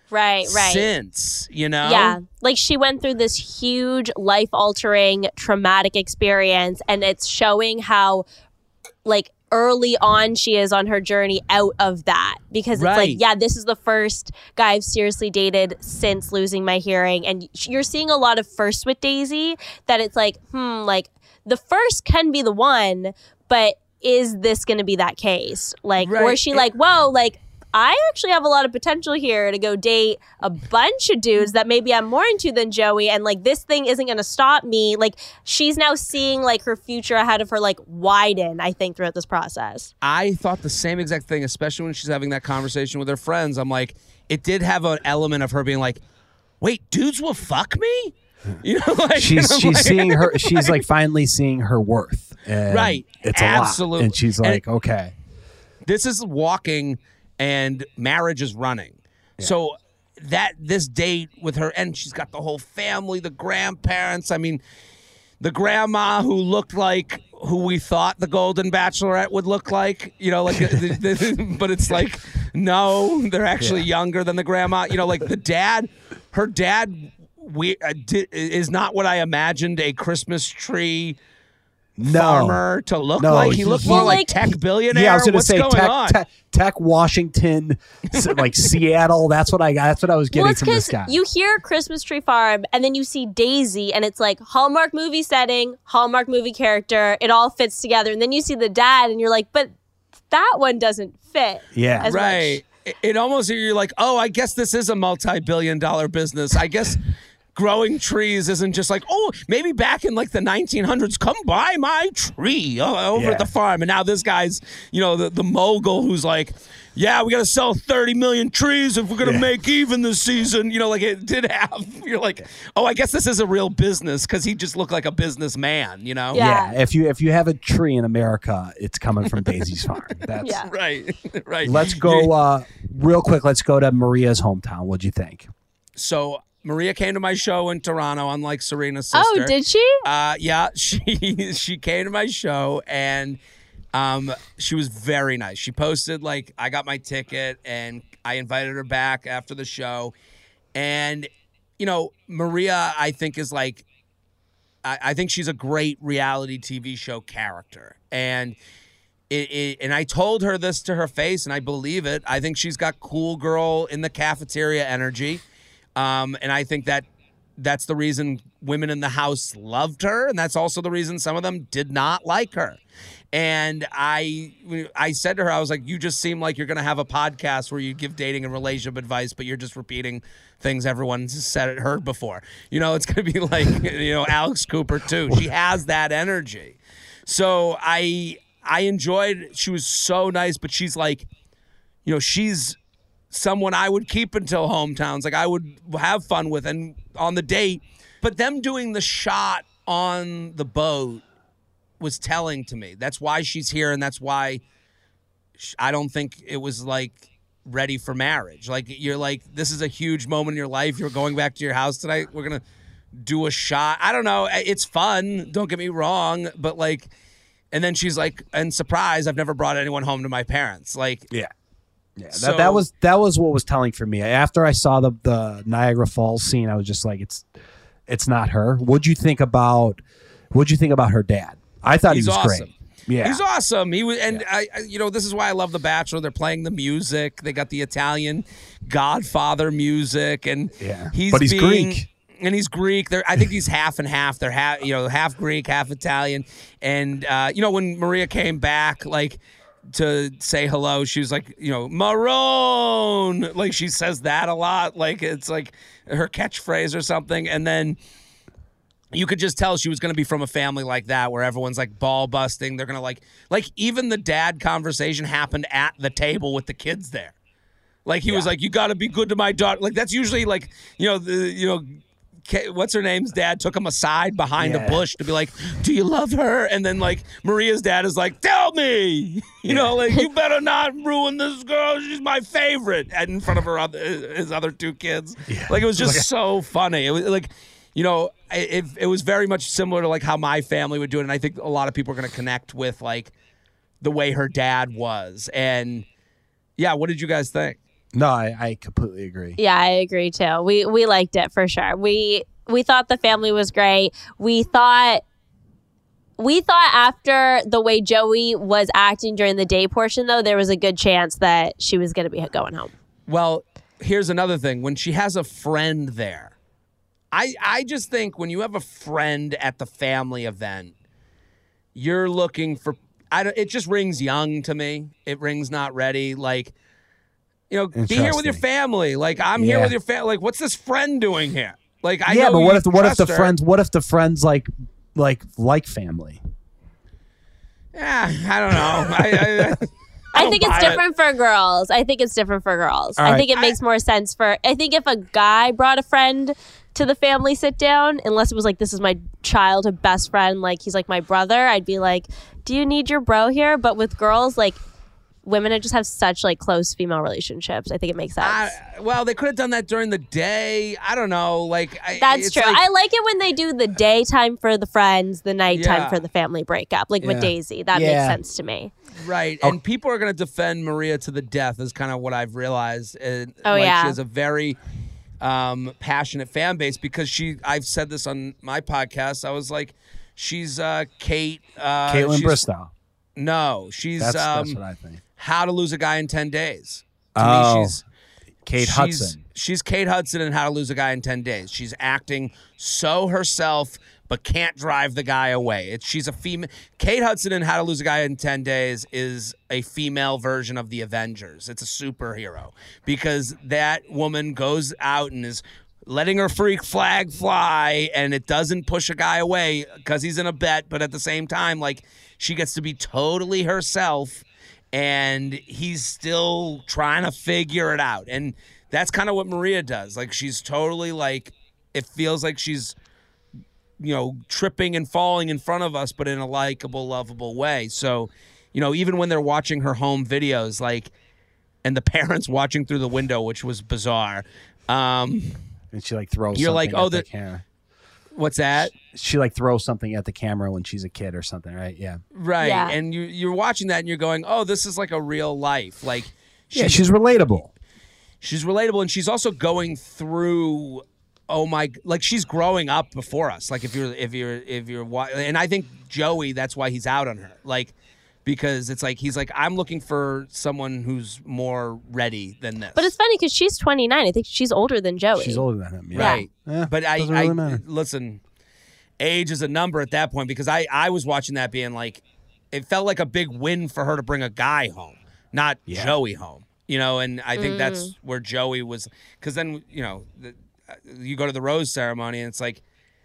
Right, right. since, you know? Yeah. Like she went through this huge life altering traumatic experience, and it's showing how like early on she is on her journey out of that, because it's Right. like, yeah, this is the first guy I've seriously dated since losing my hearing. And you're seeing a lot of first with Daisy that it's like, hmm, like the first can be the one, but is this going to be that case? Like, Right. or is she like, whoa, like, I actually have a lot of potential here to go date a bunch of dudes that maybe I'm more into than Joey. And like, this thing isn't going to stop me. Like, she's now seeing like her future ahead of her, like widen, I think, throughout this process. I thought the same exact thing, especially when she's having that conversation with her friends. I'm like, it did have an element of her being like, wait, dudes will fuck me? You know, like, she's and I'm she's like- seeing her. She's like finally seeing her worth. And Right. It's a Absolutely. lot. And she's And like, okay. This is walking and marriage is running. So that this date with her, and she's got the whole family, the grandparents. I mean, the grandma who looked like who we thought the Golden Bachelorette would look like, you know, like, the, the, but it's like, no, they're actually Yeah. younger than the grandma. You know, like the dad, her dad we, uh, di- is not what I imagined a Christmas tree No. farmer to look No, like. He he- looked he- more Well, like, like- tech billionaire. Yeah, I was going to What's say going tech, on? tech, tech, Washington, s- like Seattle. That's what I got. That's what I was getting Well, it's from this because guy. you hear Christmas Tree Farm and then you see Daisy and it's like Hallmark movie setting, Hallmark movie character. It all fits together. And then you see the dad and you're like, but that one doesn't fit. Yeah. as Right. much. It, it almost, you're like, oh, I guess this is a multi-billion dollar business. I guess growing trees isn't just like, oh, maybe back in like the nineteen hundreds, come buy my tree uh, over Yeah. at the farm. And now this guy's, you know, the, the mogul who's like, yeah, we got to sell thirty million trees if we're going to Yeah. make even this season. You know, like it did have, you're like, oh, I guess this is a real business because he just looked like a businessman, you know? Yeah. Yeah, if you if you have a tree in America, it's coming from Daisy's farm. That's Yeah. Right, right. Let's go uh, real quick. Let's go to Maria's hometown. What'd you think? So Maria came to my show in Toronto, unlike Serena's sister. Oh, did she? Uh, yeah, she she came to my show and um, she was very nice. She posted like I got my ticket and I invited her back after the show. And you know, Maria, I think is like I, I think she's a great reality T V show character. And it, it and I told her this to her face, and I believe it. I think she's got cool girl in the cafeteria energy. Um, and I think that that's the reason women in the house loved her, and that's also the reason some of them did not like her. And I, I said to her, I was like, "You just seem like you're going to have a podcast where you give dating and relationship advice, but you're just repeating things everyone's said heard before. You know, it's going to be like, you know, Alex Cooper too. She has that energy. So I, I enjoyed. She was so nice, but she's like, you know, she's someone I would keep until hometowns. Like I would have fun with and on the date. But them doing the shot on the boat was telling to me. That's why she's here, and that's why sh- I don't think it was like ready for marriage. Like you're like, this is a huge moment in your life. You're going back to your house tonight. We're gonna do a shot. I don't know. It's fun. Don't get me wrong, but like, and then she's like, and surprise, I've never brought anyone home to my parents. Like, Yeah. Yeah, that, So- that was that was what was telling for me. After I saw the the Niagara Falls scene, I was just like, it's it's not her. What'd you think about what'd you think about her dad? I thought He's he was awesome. great. Yeah. He's awesome. He was, and I, I, you know, this is why I love The Bachelor. They're playing the music. They got the Italian Godfather music, and Yeah. he's But he's being- Greek. And he's Greek. They're, I think he's half and half. They're half, you know, half Greek, half Italian. And uh, you know, when Maria came back, like to say hello, she was like, you know, Marone. Like she says that a lot. Like it's like her catchphrase or something. And then you could just tell she was going to be from a family like that where everyone's like ball busting. They're going to like, like even the dad conversation happened at the table with the kids there. Like he was like, you got to be good to my daughter. Like that's usually like, you know, the, you know, K- what's her name's dad took him aside behind Yeah. a bush to be like, do you love her? And then like Maria's dad is like, tell me, you know, like you better not ruin this girl. She's my favorite. And in front of her other, his other two kids. Like it was just so funny. It was like, you know, it, it was very much similar to like how my family would do it. And I think a lot of people are going to connect with like the way her dad was. And yeah, what did you guys think? No, I, I completely agree. Yeah, I agree too. We we liked it for sure. We we thought the family was great. We thought we thought after the way Joey was acting during the day portion, though, there was a good chance that she was going to be going home. Well, here's another thing. When she has a friend there, I I just think when you have a friend at the family event, you're looking for. I don't, it just rings young to me. It rings not ready. Like, you know, be here with your family. Like, I'm Yeah. here with your family. Like, what's this friend doing here? Like, I yeah, know but what you if what if the trust her. friends what if the friends like like like family? Yeah, I don't know. I, I, I, don't think it's buy it. different for girls. I think it's different for girls. All I right. think it I- makes more sense for. I think if a guy brought a friend to the family sit down, unless it was like, this is my childhood best friend, like he's like my brother, I'd be like, do you need your bro here? But with girls, like women just have such like close female relationships. I think it makes sense. I, well, they could have done that during the day. I don't know. Like I, That's it's true. like- I like it when they do the daytime for the friends, the nighttime Yeah. for the family breakup, like Yeah. with Daisy. That Yeah. makes sense to me. Right, Oh. and people are going to defend Maria to the death is kind of what I've realized. And, Oh, like, yeah. she has a very um, passionate fan base because she. I've said this on my podcast. I was like, she's uh, Kate. Uh, Caitlin she's- Bristow. No, she's That's um, that's what I think. How to Lose a Guy in ten Days. To Oh, me, she's Kate she's, Hudson. She's Kate Hudson in How to Lose a Guy in ten Days. She's acting so herself, but can't drive the guy away. It's, she's a female. Kate Hudson in How to Lose a Guy in ten Days is a female version of the Avengers. It's a superhero because that woman goes out and is letting her freak flag fly, and it doesn't push a guy away because he's in a bet, but at the same time, like, she gets to be totally herself, and he's still trying to figure it out. And that's kind of what Maria does. Like, she's totally like, it feels like she's, you know, tripping and falling in front of us, but in a likable, lovable way. So, you know, even when they're watching her home videos, like, and the parents watching through the window, which was bizarre. Um, And she like throws You're like, something oh, at the, the- camera. what's that? She like throws something at the camera when she's a kid or something, right? Yeah. Right. Yeah. And you, you're watching that and you're going, oh, this is like a real life. Like, Yeah, she's relatable. she's relatable, and she's also going through oh my like she's growing up before us. Like if you're if you're if you're wa- and I think Joey, that's why he's out on her. Like because it's like he's like, I'm looking for someone who's more ready than this. But it's funny because she's twenty-nine. I think she's older than Joey. She's older than him. Yeah. right. Yeah, but I, doesn't really I matter. listen, age is a number at that point because I I was watching that being like it felt like a big win for her to bring a guy home, not Yeah. Joey home. You know, and I think that's where Joey was, because then, you know, the, uh, you go to the rose ceremony and it's like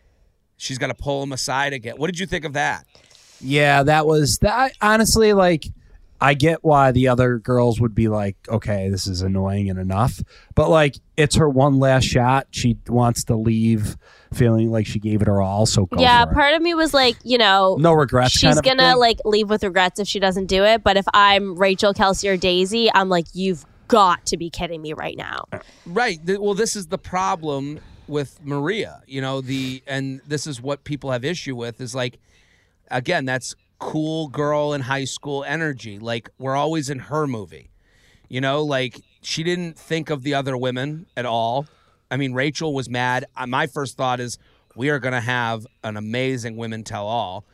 she's got to pull him aside again. What did you think of that? Yeah, that was that. Honestly, like, I get why the other girls would be like, okay, this is annoying and enough. But like, it's her one last shot. She wants to leave feeling like she gave it her all. So go yeah, for it. part of me was like, you know, No regrets. she's kind of a gonna thing. like leave with regrets if she doesn't do it. But if I'm Rachel, Kelsey, or Daisy, I'm like, you've got to be kidding me right now. Right. Th- Well, this is the problem with Maria, you know, the and this is what people have issue with is like, again, that's cool girl in high school energy. Like we're always in her movie, you know, like she didn't think of the other women at all. I mean, Rachel was mad. Uh, My first thought is we are going to have an amazing women tell all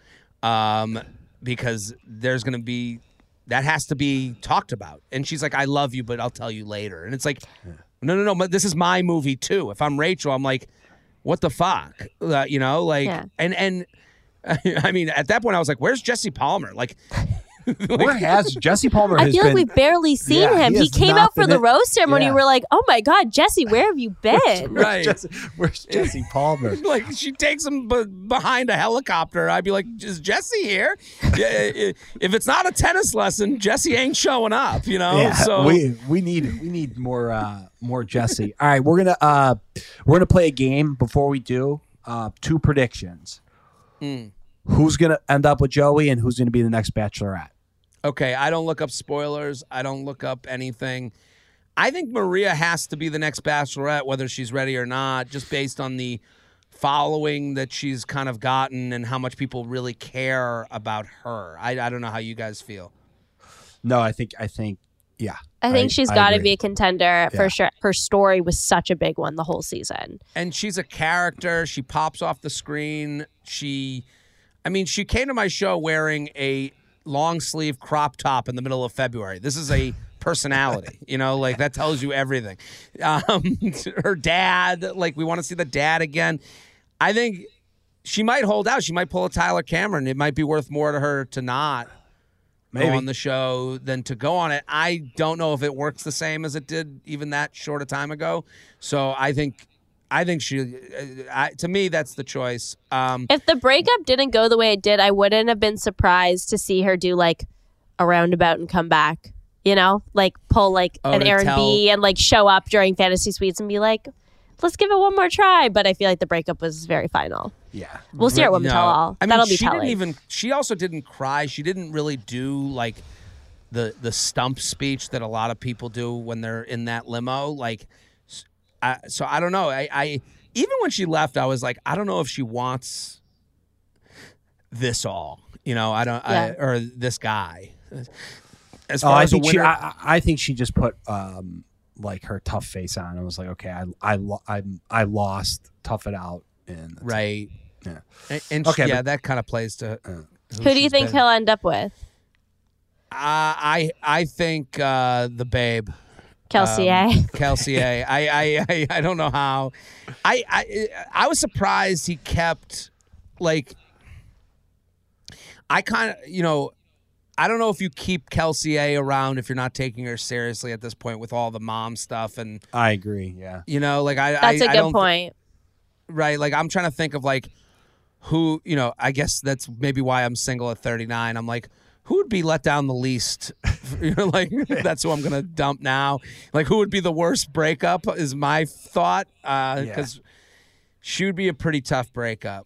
um, because there's going to be that has to be talked about. And she's like, I love you, but I'll tell you later. And it's like, no, no, no, but this is my movie too. If I'm Rachel, I'm like, what the fuck? Uh, you know, like, Yeah. and, and I mean, at that point I was like, where's Jesse Palmer? Like, Where has Jesse Palmer? I has feel like been, we've barely seen Yeah, him. he He, has came not out for been the in- rose ceremony. Yeah. We're like, oh my God, Jesse, where have you been? right. Jesse, where's Jesse Palmer? Like she takes him b- behind a helicopter. I'd be like, is Jesse here? Yeah, i- if it's not a tennis lesson, Jesse ain't showing up, you know? Yeah, so we we need we need more uh, more Jesse. All right, we're gonna uh, we're gonna play a game. Before we do, uh, two predictions. Mm. Who's gonna end up with Joey, and who's gonna be the next Bachelorette? Okay, I don't look up spoilers. I don't look up anything. I think Maria has to be the next Bachelorette, whether she's ready or not, just based on the following that she's kind of gotten and how much people really care about her. I, I don't know how you guys feel. No, I think I think Yeah. I think I- she's I got to agree. be a contender Yeah. for sure. Her story was such a big one the whole season. And she's a character. She pops off the screen. She, I mean, she came to my show wearing a long sleeve crop top in the middle of February. This is a personality, you know, like that tells you everything. Um, her dad, like we want to see the dad again. I think she might hold out. She might pull a Tyler Cameron. It might be worth more to her to not Maybe. go on the show than to go on it. I don't know if it works the same as it did even that short a time ago. So I think, I think she, uh, I, to me, that's the choice. Um, If the breakup didn't go the way it did, I wouldn't have been surprised to see her do like a roundabout and come back. You know, like pull like Oh, an to Aaron tell- B and like show up during Fantasy Suites and be like, let's give it one more try. But I feel like the breakup was very final. Yeah. We'll see her at Women no. Tell All. I mean, That'll be she telling. didn't even. She also didn't cry. She didn't really do like the the stump speech that a lot of people do when they're in that limo. Like, s- I, so I don't know. I, I even when she left, I was like, I don't know if she wants this all. You know, I don't. Yeah. I, or this guy. As Oh, far I as a think she. winner, I, I think she just put um like her tough face on and was like, okay, I I lo- I, I lost. Tough it out. And right? Yeah. And, and Okay, yeah, but- that kind of plays to. Uh, Who do you she's think been. he'll end up with? Uh, I I think uh, the babe. Kelsey Um, A. Kelsey A. I, I, I, I don't know how. I, I I was surprised he kept like. I kind of you know, I don't know if you keep Kelsey A around if you're not taking her seriously at this point with all the mom stuff and I agree. Yeah. you know like I That's I, a I good don't, point. right? Like I'm trying to think of like who you know. I guess that's maybe why I'm single at thirty-nine. I'm like. Who would be let down the least? You know, like that's who I'm gonna dump now. Like who would be the worst breakup is my thought because Yeah. she would be a pretty tough breakup.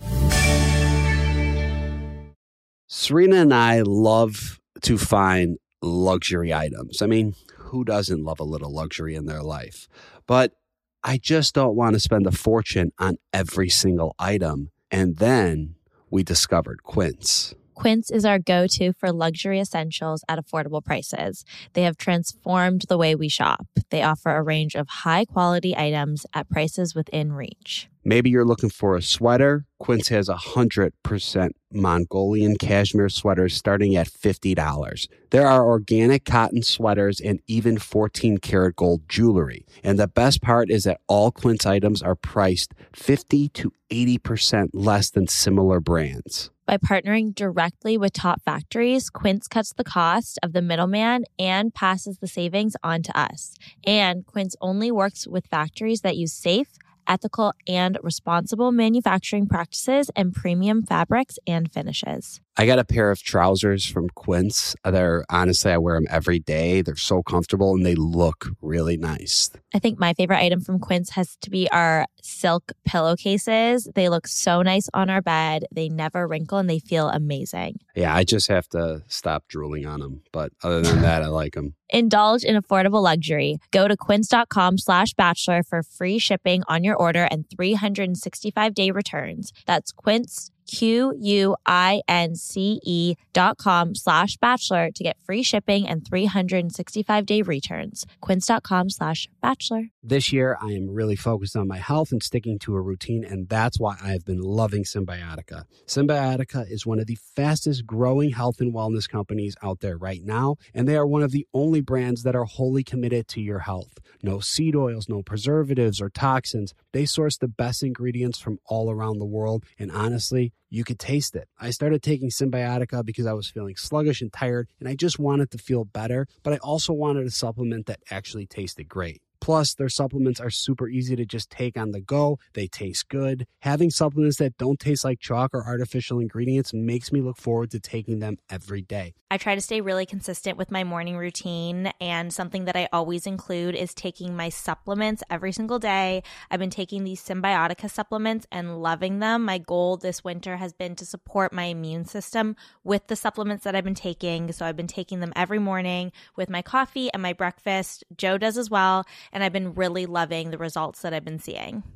Serena and I love to find luxury items. I mean, who doesn't love a little luxury in their life? But I just don't want to spend a fortune on every single item. And then we discovered Quince. Quince is our go-to for luxury essentials at affordable prices. They have transformed the way we shop. They offer a range of high-quality items at prices within reach. Maybe you're looking for a sweater. Quince has one hundred percent Mongolian cashmere sweaters starting at fifty dollars. There are organic cotton sweaters and even fourteen karat gold jewelry. And the best part is that all Quince items are priced fifty to eighty percent less than similar brands. By partnering directly with top factories, Quince cuts the cost of the middleman and passes the savings on to us. And Quince only works with factories that use safe, ethical, and responsible manufacturing practices and premium fabrics and finishes. I got a pair of trousers from Quince. They're honestly, I wear them every day. They're so comfortable and they look really nice. I think my favorite item from Quince has to be our silk pillowcases. They look so nice on our bed. They never wrinkle and they feel amazing. Yeah, I just have to stop drooling on them. But other than that, I like them. Indulge in affordable luxury. Go to quince.com slash bachelor for free shipping on your order and three hundred sixty-five day returns. That's quince, Q U I N C E dot com slash bachelor to get free shipping and three hundred sixty-five day returns. Quince.com slash bachelor. This year, I am really focused on my health and sticking to a routine, and that's why I've been loving Symbiotica. Symbiotica is one of the fastest growing health and wellness companies out there right now, and they are one of the only brands that are wholly committed to your health. No seed oils, no preservatives or toxins. They source the best ingredients from all around the world, and honestly, you could taste it. I started taking Symbiotica because I was feeling sluggish and tired, and I just wanted to feel better, but I also wanted a supplement that actually tasted great. Plus, their supplements are super easy to just take on the go. They taste good. Having supplements that don't taste like chalk or artificial ingredients makes me look forward to taking them every day. I try to stay really consistent with my morning routine, and something that I always include is taking my supplements every single day. I've been taking these Symbiotica supplements and loving them. My goal this winter has been to support my immune system with the supplements that I've been taking. So I've been taking them every morning with my coffee and my breakfast. Joe does as well, and I've been really loving the results that I've been seeing.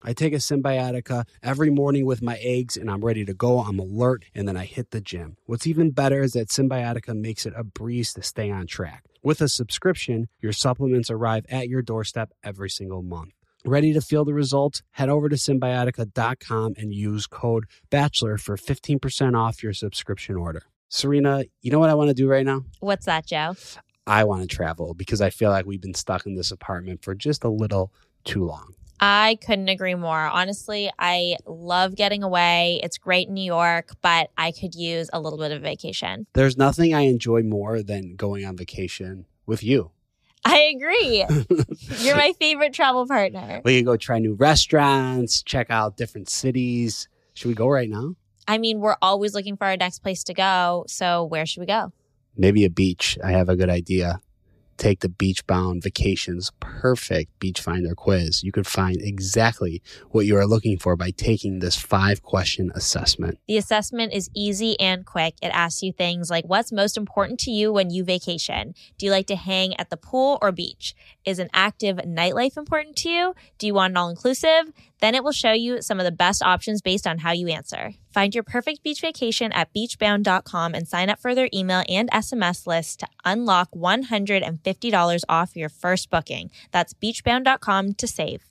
I take a Symbiotica every morning with my eggs and I'm ready to go. I'm alert and then I hit the gym. What's even better is that Symbiotica makes it a breeze to stay on track. With a subscription, your supplements arrive at your doorstep every single month. Ready to feel the results? Head over to Symbiotica dot com and use code BACHELOR for fifteen percent off your subscription order. Serena, you know what I want to do right now? What's that, Joe? I want to travel because I feel like we've been stuck in this apartment for just a little too long. I couldn't agree more. Honestly, I love getting away. It's great in New York, but I could use a little bit of vacation. There's nothing I enjoy more than going on vacation with you. I agree. You're my favorite travel partner. We can go try new restaurants, check out different cities. Should we go right now? I mean, we're always looking for our next place to go. So where should we go? Maybe a beach. I have a good idea. Take the Beachbound Vacations Perfect Beach Finder quiz. You could find exactly what you are looking for by taking this five-question assessment. The assessment is easy and quick. It asks you things like, what's most important to you when you vacation? Do you like to hang at the pool or beach? Is an active nightlife important to you? Do you want an all-inclusive? Then it will show you some of the best options based on how you answer. Find your perfect beach vacation at beachbound dot com and sign up for their email and S M S list to unlock one hundred fifty dollars off your first booking. That's beachbound dot com to save.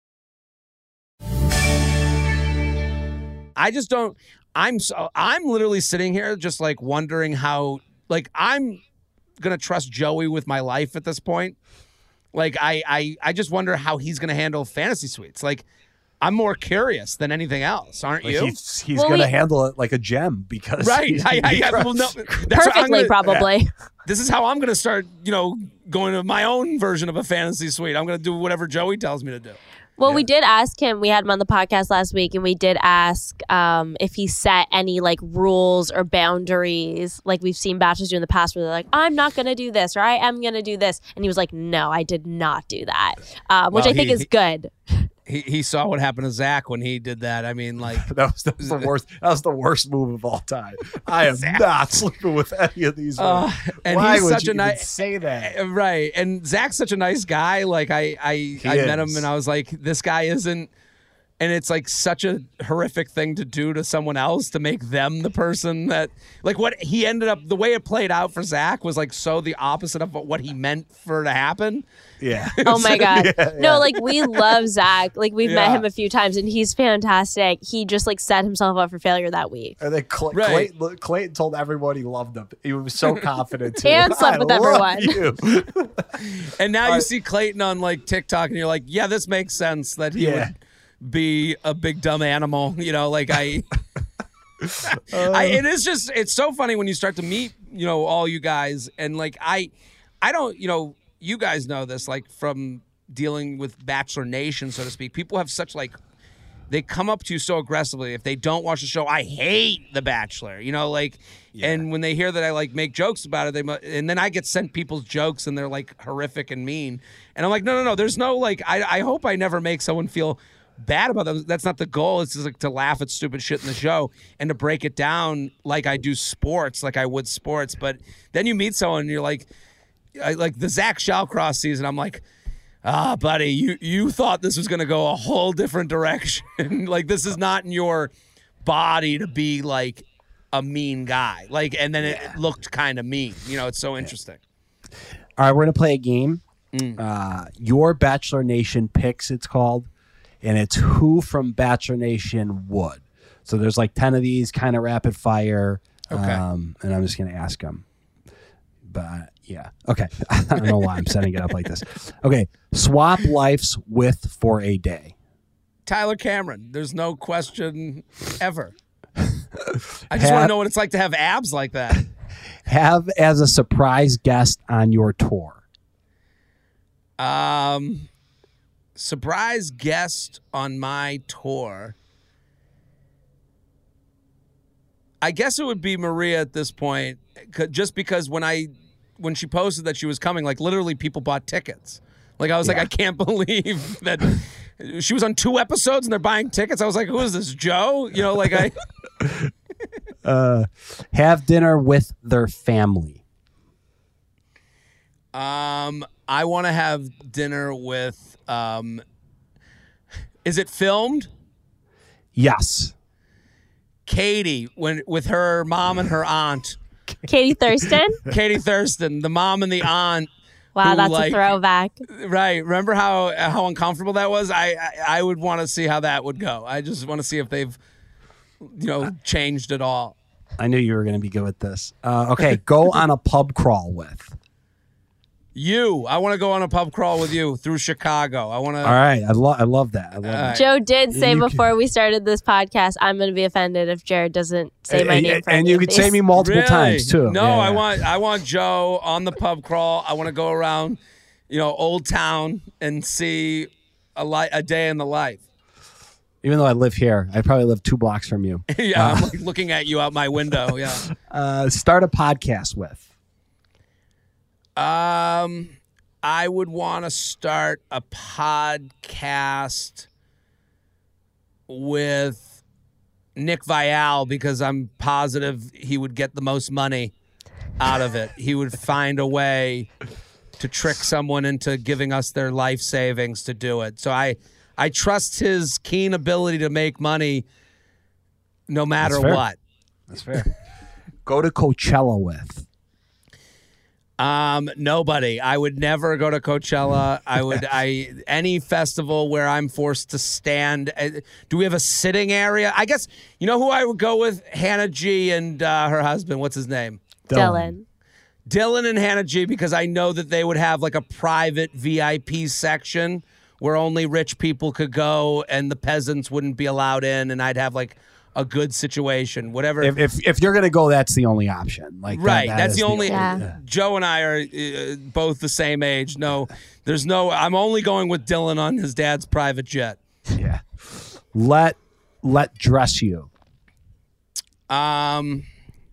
I just don't, I'm so, I'm literally sitting here just like wondering how, like, I'm going to trust Joey with my life at this point. Like, I, I, I just wonder how he's going to handle fantasy suites. Like, I'm more curious than anything else, aren't Like you? He's, he's Well, going to we- handle it like a gem because Right. he's I, I, I, well, no, that's what I'm Perfectly, gonna- probably. This is how I'm going to start, you know, going to my own version of a fantasy suite. I'm going to do whatever Joey tells me to do. Well, we did ask him. We had him on the podcast last week, and we did ask um, if he set any like rules or boundaries, like we've seen bachelors do in the past, where they're like, "I'm not going to do this," or "I am going to do this," and he was like, "No, I did not do that," um, which Well, I think he- is good. He he saw what happened to Zach when he did that. I mean, like, that was, that was the worst. That was the worst move of all time. I am not sleeping with any of these. uh, women. and Why he's would such you a even nice say that? right. And Zach's such a nice guy. Like, I I, I met him is. and I was like, this guy isn't. And it's like such a horrific thing to do to someone else to make them the person that, like, what he ended up, the way it played out for Zach was like so the opposite of what he meant for to happen. Yeah. Oh my god! Yeah, yeah. No, like we love Zach. Like we've met Yeah. him a few times, and he's fantastic. He just like set himself up for failure that week. And then Cl- Right. Clayton, Clayton told everyone he loved him. He was so confident. Too. And slept I with love everyone. you. And now you I- see Clayton on like TikTok and you're like, yeah, this makes sense that he Yeah. would be a big dumb animal. You know, like I. I, it is just, it's so funny when you start to meet, you know, all you guys. And like, I, I don't, you know, you guys know this, like from dealing with Bachelor Nation, so to speak. People have such like, they come up to you so aggressively. If they don't watch the show, I hate The Bachelor, you know, like, and when they hear that I like make jokes about it, they, mu- and then I get sent people's jokes and they're like horrific and mean. And I'm like, no, no, no, there's no like, I, I hope I never make someone feel bad about them. That's not the goal. It's just like to laugh at stupid shit in the show and to break it down like I do sports, like I would sports. But then you meet someone and you're like, I, like the Zach Shallcross season, I'm like, ah, buddy, you you thought this was going to go a whole different direction. Like this is not in your body to be like a mean guy. Like, and then it looked kind of mean. You know, it's so interesting. All right, we're gonna play a game. Mm. Uh, Your Bachelor Nation Picks, it's called, and it's who from Bachelor Nation would. So there's like ten of these, kind of rapid fire. Okay. Um, and I'm just gonna ask them. But yeah, okay. I don't know why I'm setting it up like this. Okay, swap lives with for a day. Tyler Cameron, there's no question ever. I just want to Have- know what it's like to have abs like that. Have as a surprise guest on your tour. Um, surprise guest on my tour. I guess it would be Maria at this point, c- just because when I when she posted that she was coming, like literally people bought tickets. Like I was like, Yeah. I can't believe that she was on two episodes and they're buying tickets. I was like, who is this, Joe? You know, like I. Uh, have dinner with their family. Um, I want to have dinner with um, Is it filmed? Yes. Katie, when with her mom and her aunt. Katie Thurston. Katie Thurston, the mom and the aunt. Wow, who, that's like, a throwback. Right. Remember how how uncomfortable that was? I I, I would want to see how that would go. I just want to see if they've, you know, changed at all. I knew you were going to be good with this. Uh, okay, go on a pub crawl with. You. I want to go on a pub crawl with you through Chicago. I want to. All right, I love I love that. I love All that. right. Joe did say You before we started this podcast, I'm going to be offended if Jared doesn't say my and, name. and, for and any you of could these. say me multiple Really? times too. No, Yeah, I yeah. want I want Joe on the pub crawl. I want to go around, you know, Old Town and see a li- a day in the life. Even though I live here, I probably live two blocks from you. Yeah, I'm like looking at you out my window. Yeah. Uh, start a podcast with. Um, I would want to start a podcast with Nick Vial because I'm positive he would get the most money out of it. He would find a way to trick someone into giving us their life savings to do it. So I, I trust his keen ability to make money no matter That's fair. what. That's fair. Go to Coachella with. Um, nobody. I would never go to Coachella. I would. I any festival where I'm forced to stand. Uh, do we have a sitting area? I guess you know who I would go with. Hannah G and uh, her husband. What's his name? Dylan. Dylan and Hannah G. Because I know that they would have like a private V I P section where only rich people could go, and the peasants wouldn't be allowed in, and I'd have like a good situation. Whatever. If if, if you're gonna go, that's the only option. Like that- Right, that that's is the only. Yeah. Joe and I are uh, both the same age. No, there's no. I'm only going with Dylan on his dad's private jet. Yeah. Let let dress you. Um,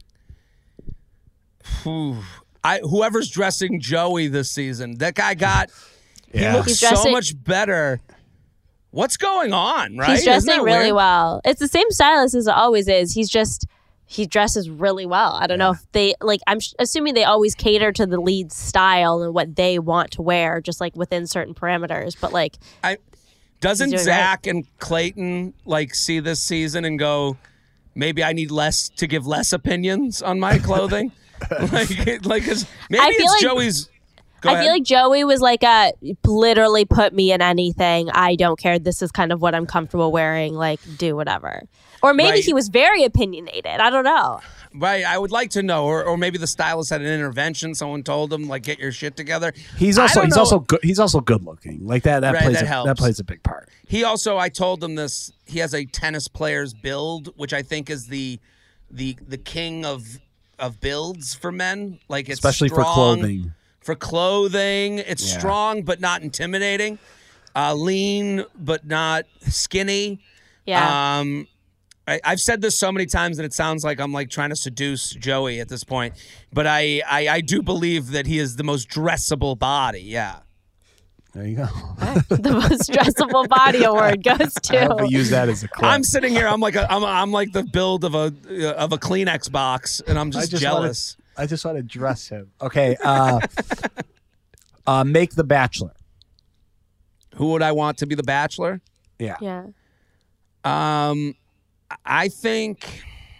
whew. I whoever's dressing Joey this season, that guy got. Yeah. He looks He's so dressing- much better. What's going on? Right? He's Isn't dressing that really weird? well. It's the same stylist as it always is. He's just he dresses really well. I don't know if they like. I'm sh- assuming they always cater to the lead's style and what they want to wear, just like within certain parameters. But like, I, doesn't He's doing Zach and Clayton like see this season and go, maybe I need less to give less opinions on my clothing? like, like, 'cause maybe I feel it's like- Joey's. Go I ahead. feel like Joey was like a literally put me in anything. I don't care. This is kind of what I'm comfortable wearing. Like, do whatever. Or maybe Right. he was very opinionated. I don't know. Right, I would like to know, or, or maybe the stylist had an intervention. Someone told him, like, get your shit together. He's I also don't he's know- also good. He's also good looking. Like that. That Right, plays that a, helps. that plays a big part. He also, I told him this. He has a tennis player's build, which I think is the the the king of of builds for men. Like, it's Especially for strong. clothing. For clothing, it's Yeah. strong but not intimidating. Uh, lean but not skinny. Yeah. Um, I, I've said this so many times that it sounds like I'm like trying to seduce Joey at this point, but I, I, I do believe that he is the most dressable body. Yeah. There you go. The most dressable body award goes I hope we to. use that as a clip. I'm sitting here. I'm like a, I'm, I'm like the build of a uh, of a Kleenex box, and I'm just, I just jealous. Wanna, I just want to dress him. Okay. Uh, uh, make the Bachelor. Who would I want to be the Bachelor? Yeah. Yeah. Um, I think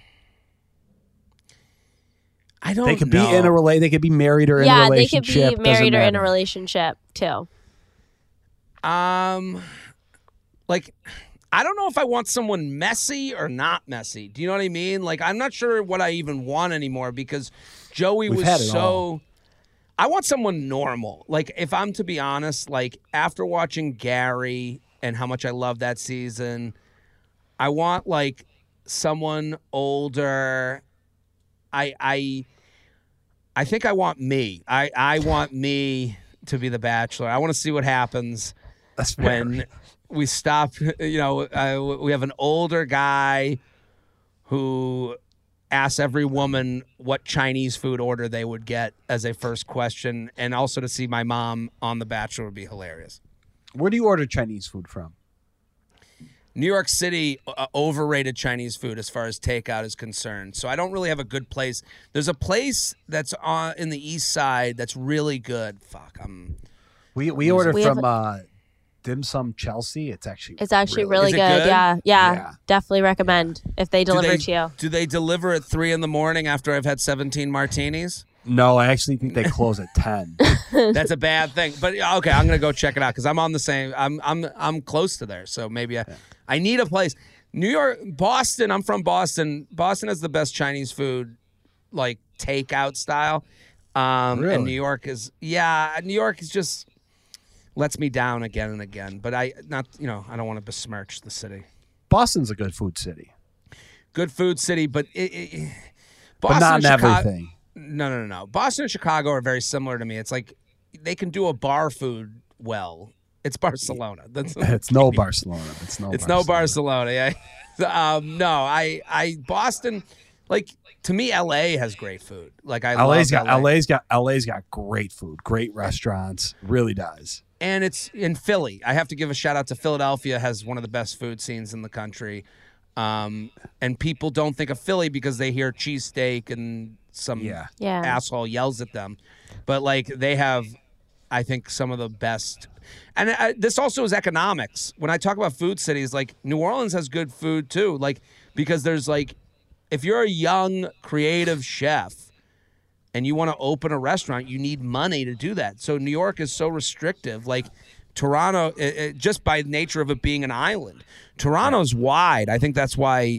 I don't. They could know. be in a relate. They could be married or in a Yeah, they could relationship. be married or doesn't in a matter. relationship too. Um, like, I don't know if I want someone messy or not messy. Do you know what I mean? Like, I'm not sure what I even want anymore because Joey We've was had it so. all. I want someone normal. Like, if I'm to be honest, like after watching Gary and how much I love that season, I want like someone older. I I I think I want me. I I want me to be the Bachelor. I want to see what happens That's fair. when we stop. You know, uh, we have an older guy who asks every woman what Chinese food order they would get as a first question, and also to see my mom on The Bachelor would be hilarious. Where do you order Chinese food from? New York City, uh, overrated Chinese food as far as takeout is concerned. So I don't really have a good place. There's a place that's on in the east side that's really good. Fuck, I'm We we order We from have- uh, Dim Sum Chelsea. It's actually It's actually really, Is it good. good? Yeah, yeah, Yeah. Definitely recommend if they Do deliver they, it to you. do they deliver at three in the morning after I've had seventeen martinis? No, I actually think they close at ten. That's a bad thing. But okay, I'm gonna go check it out because I'm on the same. I'm I'm I'm close to there, so maybe I I need a place. New York, Boston. I'm from Boston. Boston has the best Chinese food, like takeout style. Um, Really? And New York is yeah. New York is just lets me down again and again. But I not you know I don't want to besmirch the city. Boston's a good food city, Good food city, but it, it, but Boston not and in Chicago, everything. No, no, no, no. Boston and Chicago are very similar to me. It's like they can do a bar food well. It's Barcelona. That's It's no Barcelona. It's no. it's Barcelona. no Barcelona. Yeah. um, no, I, I, Boston, like to me, L A has great food. Like I L A's love got L A. L A's got L A's got great food, great restaurants. Really does. And it's in Philly. I have to give a shout out to Philadelphia. Has one of the best food scenes in the country. Um, and people don't think of Philly because they hear cheesesteak and some Yeah. Yeah. asshole yells at them. But like they have, I think, some of the best. And I, this also is economics. When I talk about food cities, like New Orleans has good food too. Like because there's like, if you're a young creative chef and you want to open a restaurant, you need money to do that. So New York is so restrictive. Like Toronto, it, it, just by nature of it being an island, Toronto's wide. I think that's why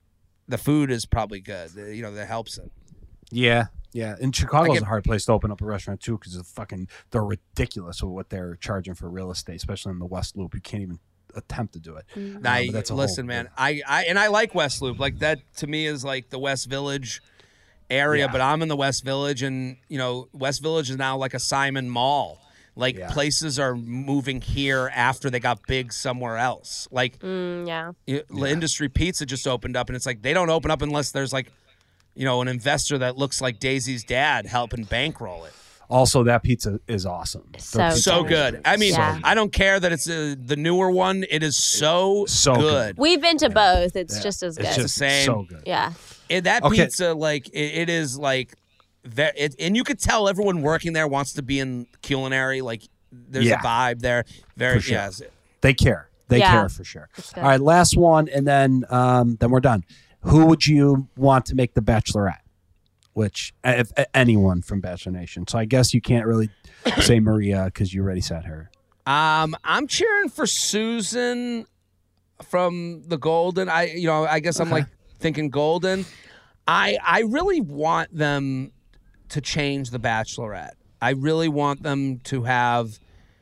the food is probably good. You know, that helps it. Yeah, yeah. And Chicago's get- a hard place to open up a restaurant too because it's fucking they're ridiculous with what they're charging for real estate, especially in the West Loop. You can't even attempt to do it. Mm-hmm. Uh, I but that's a listen, whole- man. I, I and I like West Loop. Like that to me is like the West Village area. Yeah. But I'm in the West Village, and you know, West Village is now like a Simon Mall. Like Yeah. places are moving here after they got big somewhere else. Like Mm, yeah. you- Industry Pizza just opened up, and it's like they don't open up unless there's like, you know, an investor that looks like Daisy's dad helping bankroll it. Also, that pizza is awesome. So Their So good. good. I mean, Yeah. I don't care that it's uh, the newer one. It is so, So good. good. We've been to both. It's Yeah. just as good. It's just same. so good. yeah. And that Okay. pizza, like, it, it is like, ve- it, and you could tell everyone working there wants to be in culinary. Like, there's Yeah. a vibe there. Very, For sure. yes. They care. They Yeah. care for sure. good. All right, last one, and then um, then we're done. Who would you want to make the Bachelorette? Which if, if anyone from Bachelor Nation. So I guess you can't really say Maria because you already said her. Um, I'm cheering for Susan from the Golden. I, you know, I guess I'm like thinking Golden. I, I really want them to change the Bachelorette. I really want them to have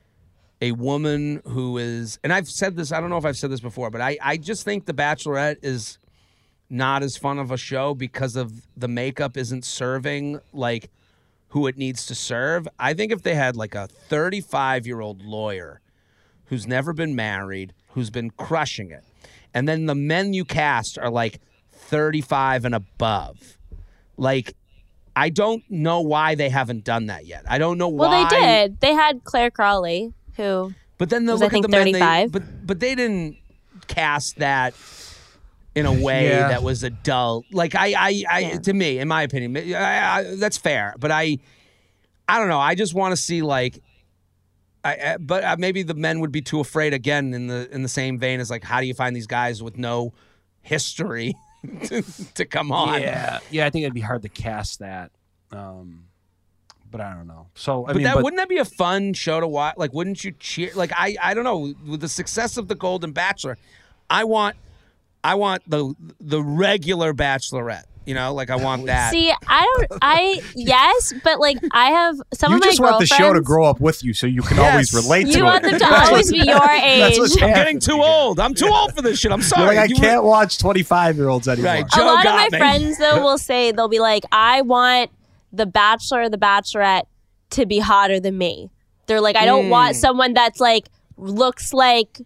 a woman who is, and I've said this, I don't know if I've said this before, but I, I just think the Bachelorette is not as fun of a show because of the makeup isn't serving like who it needs to serve. I think if they had like a thirty-five-year-old lawyer who's never been married, who's been crushing it, and then the men you cast are like thirty-five and above, like, I don't know why they haven't done that yet. I don't know Well, why. they did. They had Claire Crawley, who But then they'll Was, I look think, at the men. They, thirty-five. but but they didn't cast that in a way Yeah. that was adult. Like I, I, I Yeah. to me, in my opinion, I, I, that's fair. But I, I don't know. I just want to see like, I, I but uh, maybe the men would be too afraid again. In the in the same vein as like, how do you find these guys with no history to, to come on? Yeah, yeah. I think it'd be hard to cast that. Um, but I don't know. So I But mean, that but wouldn't that be a fun show to watch? Like, wouldn't you cheer? Like, I, I don't know. With the success of the Golden Bachelor, I want, I want the the regular Bachelorette. You know, like I want that. see, I don't. I yes, but like I have some you of my just want the girlfriends. show to grow up with you, so you can Yes. always relate to it. You want them to That's always what- be your That's what's age. I'm happening getting too here. old. I'm too old for this shit. I'm You're sorry. like I You can't watch twenty-five year olds anymore. Right. A Joe lot of got my me. friends though will say they'll be like, I want the Bachelor or the Bachelorette to be hotter than me. They're like, I don't Mm. want someone that's like looks like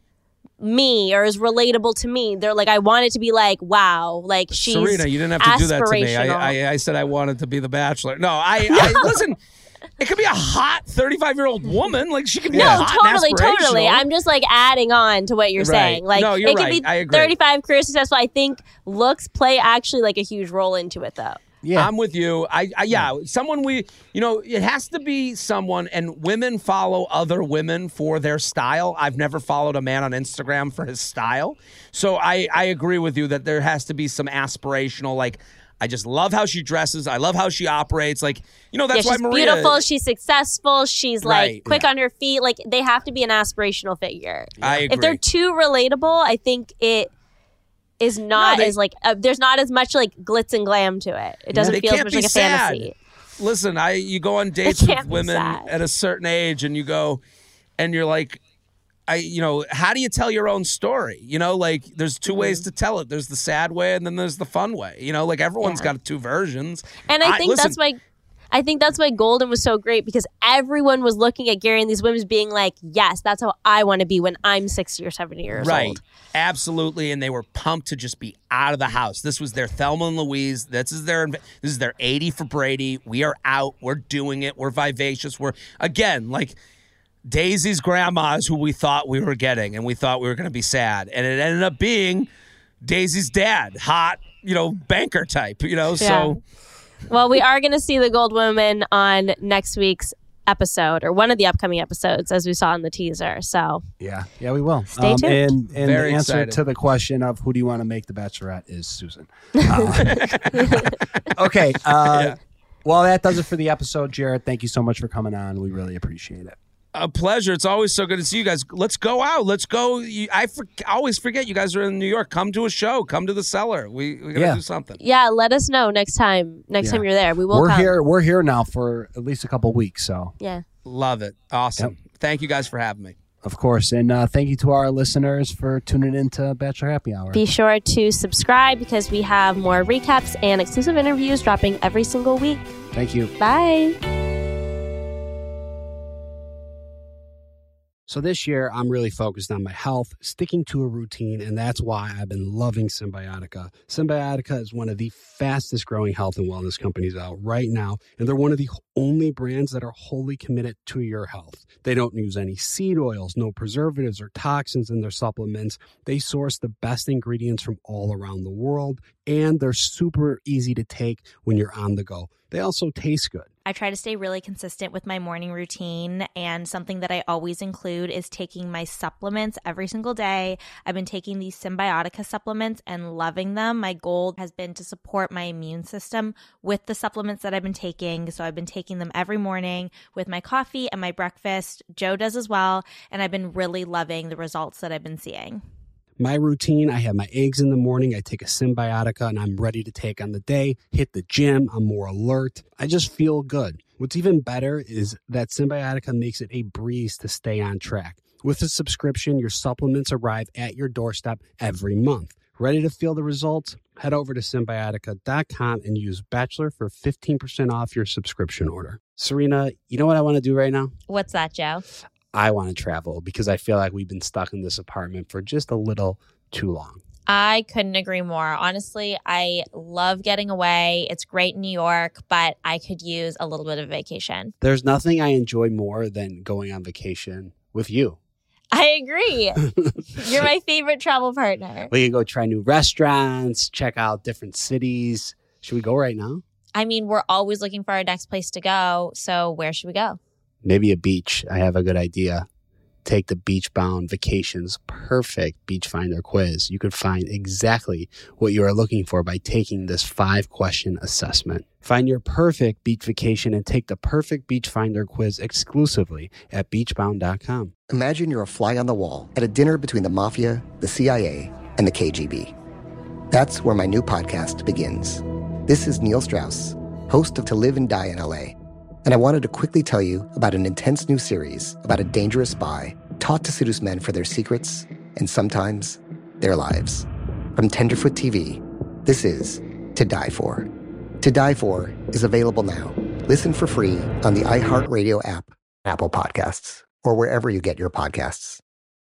me or is relatable to me. They're like, I want it to be like, wow, like she's Serena, you didn't have to do that to me. I, aspirational. I, I said I wanted to be the Bachelor. No, I, I listen. It could be a hot thirty-five-year-old woman. Like she could be No, hot and totally, totally. aspirational. I'm just like adding on to what you're Right. saying. Like No, you're it could right. be I agree. thirty-five, career successful. I think looks play actually like a huge role into it though. Yeah. I'm with you. I, I yeah, someone we, you know, it has to be someone, and women follow other women for their style. I've never followed a man on Instagram for his style. So I, I agree with you that there has to be some aspirational, like, I just love how she dresses. I love how she operates. Like, you know, that's yeah, why she's Maria. beautiful. She's successful. She's like Right. quick on her feet. Like they have to be an aspirational figure. I agree. If they're too relatable, I think it is not No, they- as like uh, there's not as much like glitz and glam to it. It doesn't They feel as can't much be like a sad. fantasy. Listen, I you go on dates can't with be women sad. at a certain age, and you go, and you're like, I, you know, how do you tell your own story? You know, like there's two Mm-hmm. ways to tell it. There's the sad way, and then there's the fun way. You know, like everyone's Yeah. got two versions. And I think listen, that's why I think that's why Golden was so great because everyone was looking at Gary and these women being like, yes, that's how I want to be when I'm sixty or seventy years right, old. absolutely, and they were pumped to just be out of the house. This was their Thelma and Louise. This is their this is their eighty for Brady. We are out. We're doing it. We're vivacious. We're again like. Daisy's grandma is who we thought we were getting, and we thought we were going to be sad. And it ended up being Daisy's dad, hot, you know, banker type, you know, so. Well, we are going to see the Gold Woman on next week's episode or one of the upcoming episodes, as we saw in the teaser. So, Yeah, yeah, we will. Stay tuned. And, and Very the answer excited. to the question of who do you want to make the Bachelorette is Susan. Uh, okay. Uh, Yeah. Well, that does it for the episode, Jared. Thank you so much for coming on. We really appreciate it. A pleasure. It's always so good to see you guys. Let's go out. Let's go. You, I for, always forget you guys are in New York. Come to a show. Come to the cellar. We we gotta Yeah. do something. yeah, let us know next time. Next Yeah. time you're there, we will we're come. here. We're here now for at least a couple weeks. So, Yeah. Love it. Awesome. Thank you guys for having me. of course, and uh, thank you to our listeners for tuning in to Bachelor Happy Hour. Be sure to subscribe because we have more recaps and exclusive interviews dropping every single week. Thank you. Bye. So this year, I'm really focused on my health, sticking to a routine, and that's why I've been loving Symbiotica. Symbiotica is one of the fastest growing health and wellness companies out right now, and they're one of the only brands that are wholly committed to your health. They don't use any seed oils, no preservatives or toxins in their supplements. They source the best ingredients from all around the world, and they're super easy to take when you're on the go. They also taste good. I try to stay really consistent with my morning routine, and something that I always include is taking my supplements every single day. I've been taking these Symbiotica supplements and loving them. My goal has been to support my immune system with the supplements that I've been taking. So I've been taking them every morning with my coffee and my breakfast. Joe does as well, and I've been really loving the results that I've been seeing. My routine, I have my eggs in the morning, I take a Symbiotica, and I'm ready to take on the day, hit the gym, I'm more alert. I just feel good. What's even better is that Symbiotica makes it a breeze to stay on track. With a subscription, your supplements arrive at your doorstep every month. Ready to feel the results? Head over to Symbiotica dot com and use Bachelor for fifteen percent off your subscription order. Serena, you know what I want to do right now? What's that, Joe? I want to travel because I feel like we've been stuck in this apartment for just a little too long. I couldn't agree more. Honestly, I love getting away. It's great in New York, but I could use a little bit of vacation. There's nothing I enjoy more than going on vacation with you. I agree. You're my favorite travel partner. We can go try new restaurants, check out different cities. Should we go right now? I mean, we're always looking for our next place to go. So where should we go? Maybe a beach. I have a good idea. Take the Beachbound Vacations Perfect Beach Finder quiz. You could find exactly what you are looking for by taking this five-question assessment. Find your perfect beach vacation and take the Perfect Beach Finder quiz exclusively at beachbound dot com. Imagine you're a fly on the wall at a dinner between the mafia, the C I A, and the K G B. That's where my new podcast begins. This is Neil Strauss, host of To Live and Die in L A, and I wanted to quickly tell you about an intense new series about a dangerous spy taught to seduce men for their secrets and sometimes their lives. From Tenderfoot T V, this is To Die For. To Die For is available now. Listen for free on the iHeartRadio app, Apple Podcasts, or wherever you get your podcasts.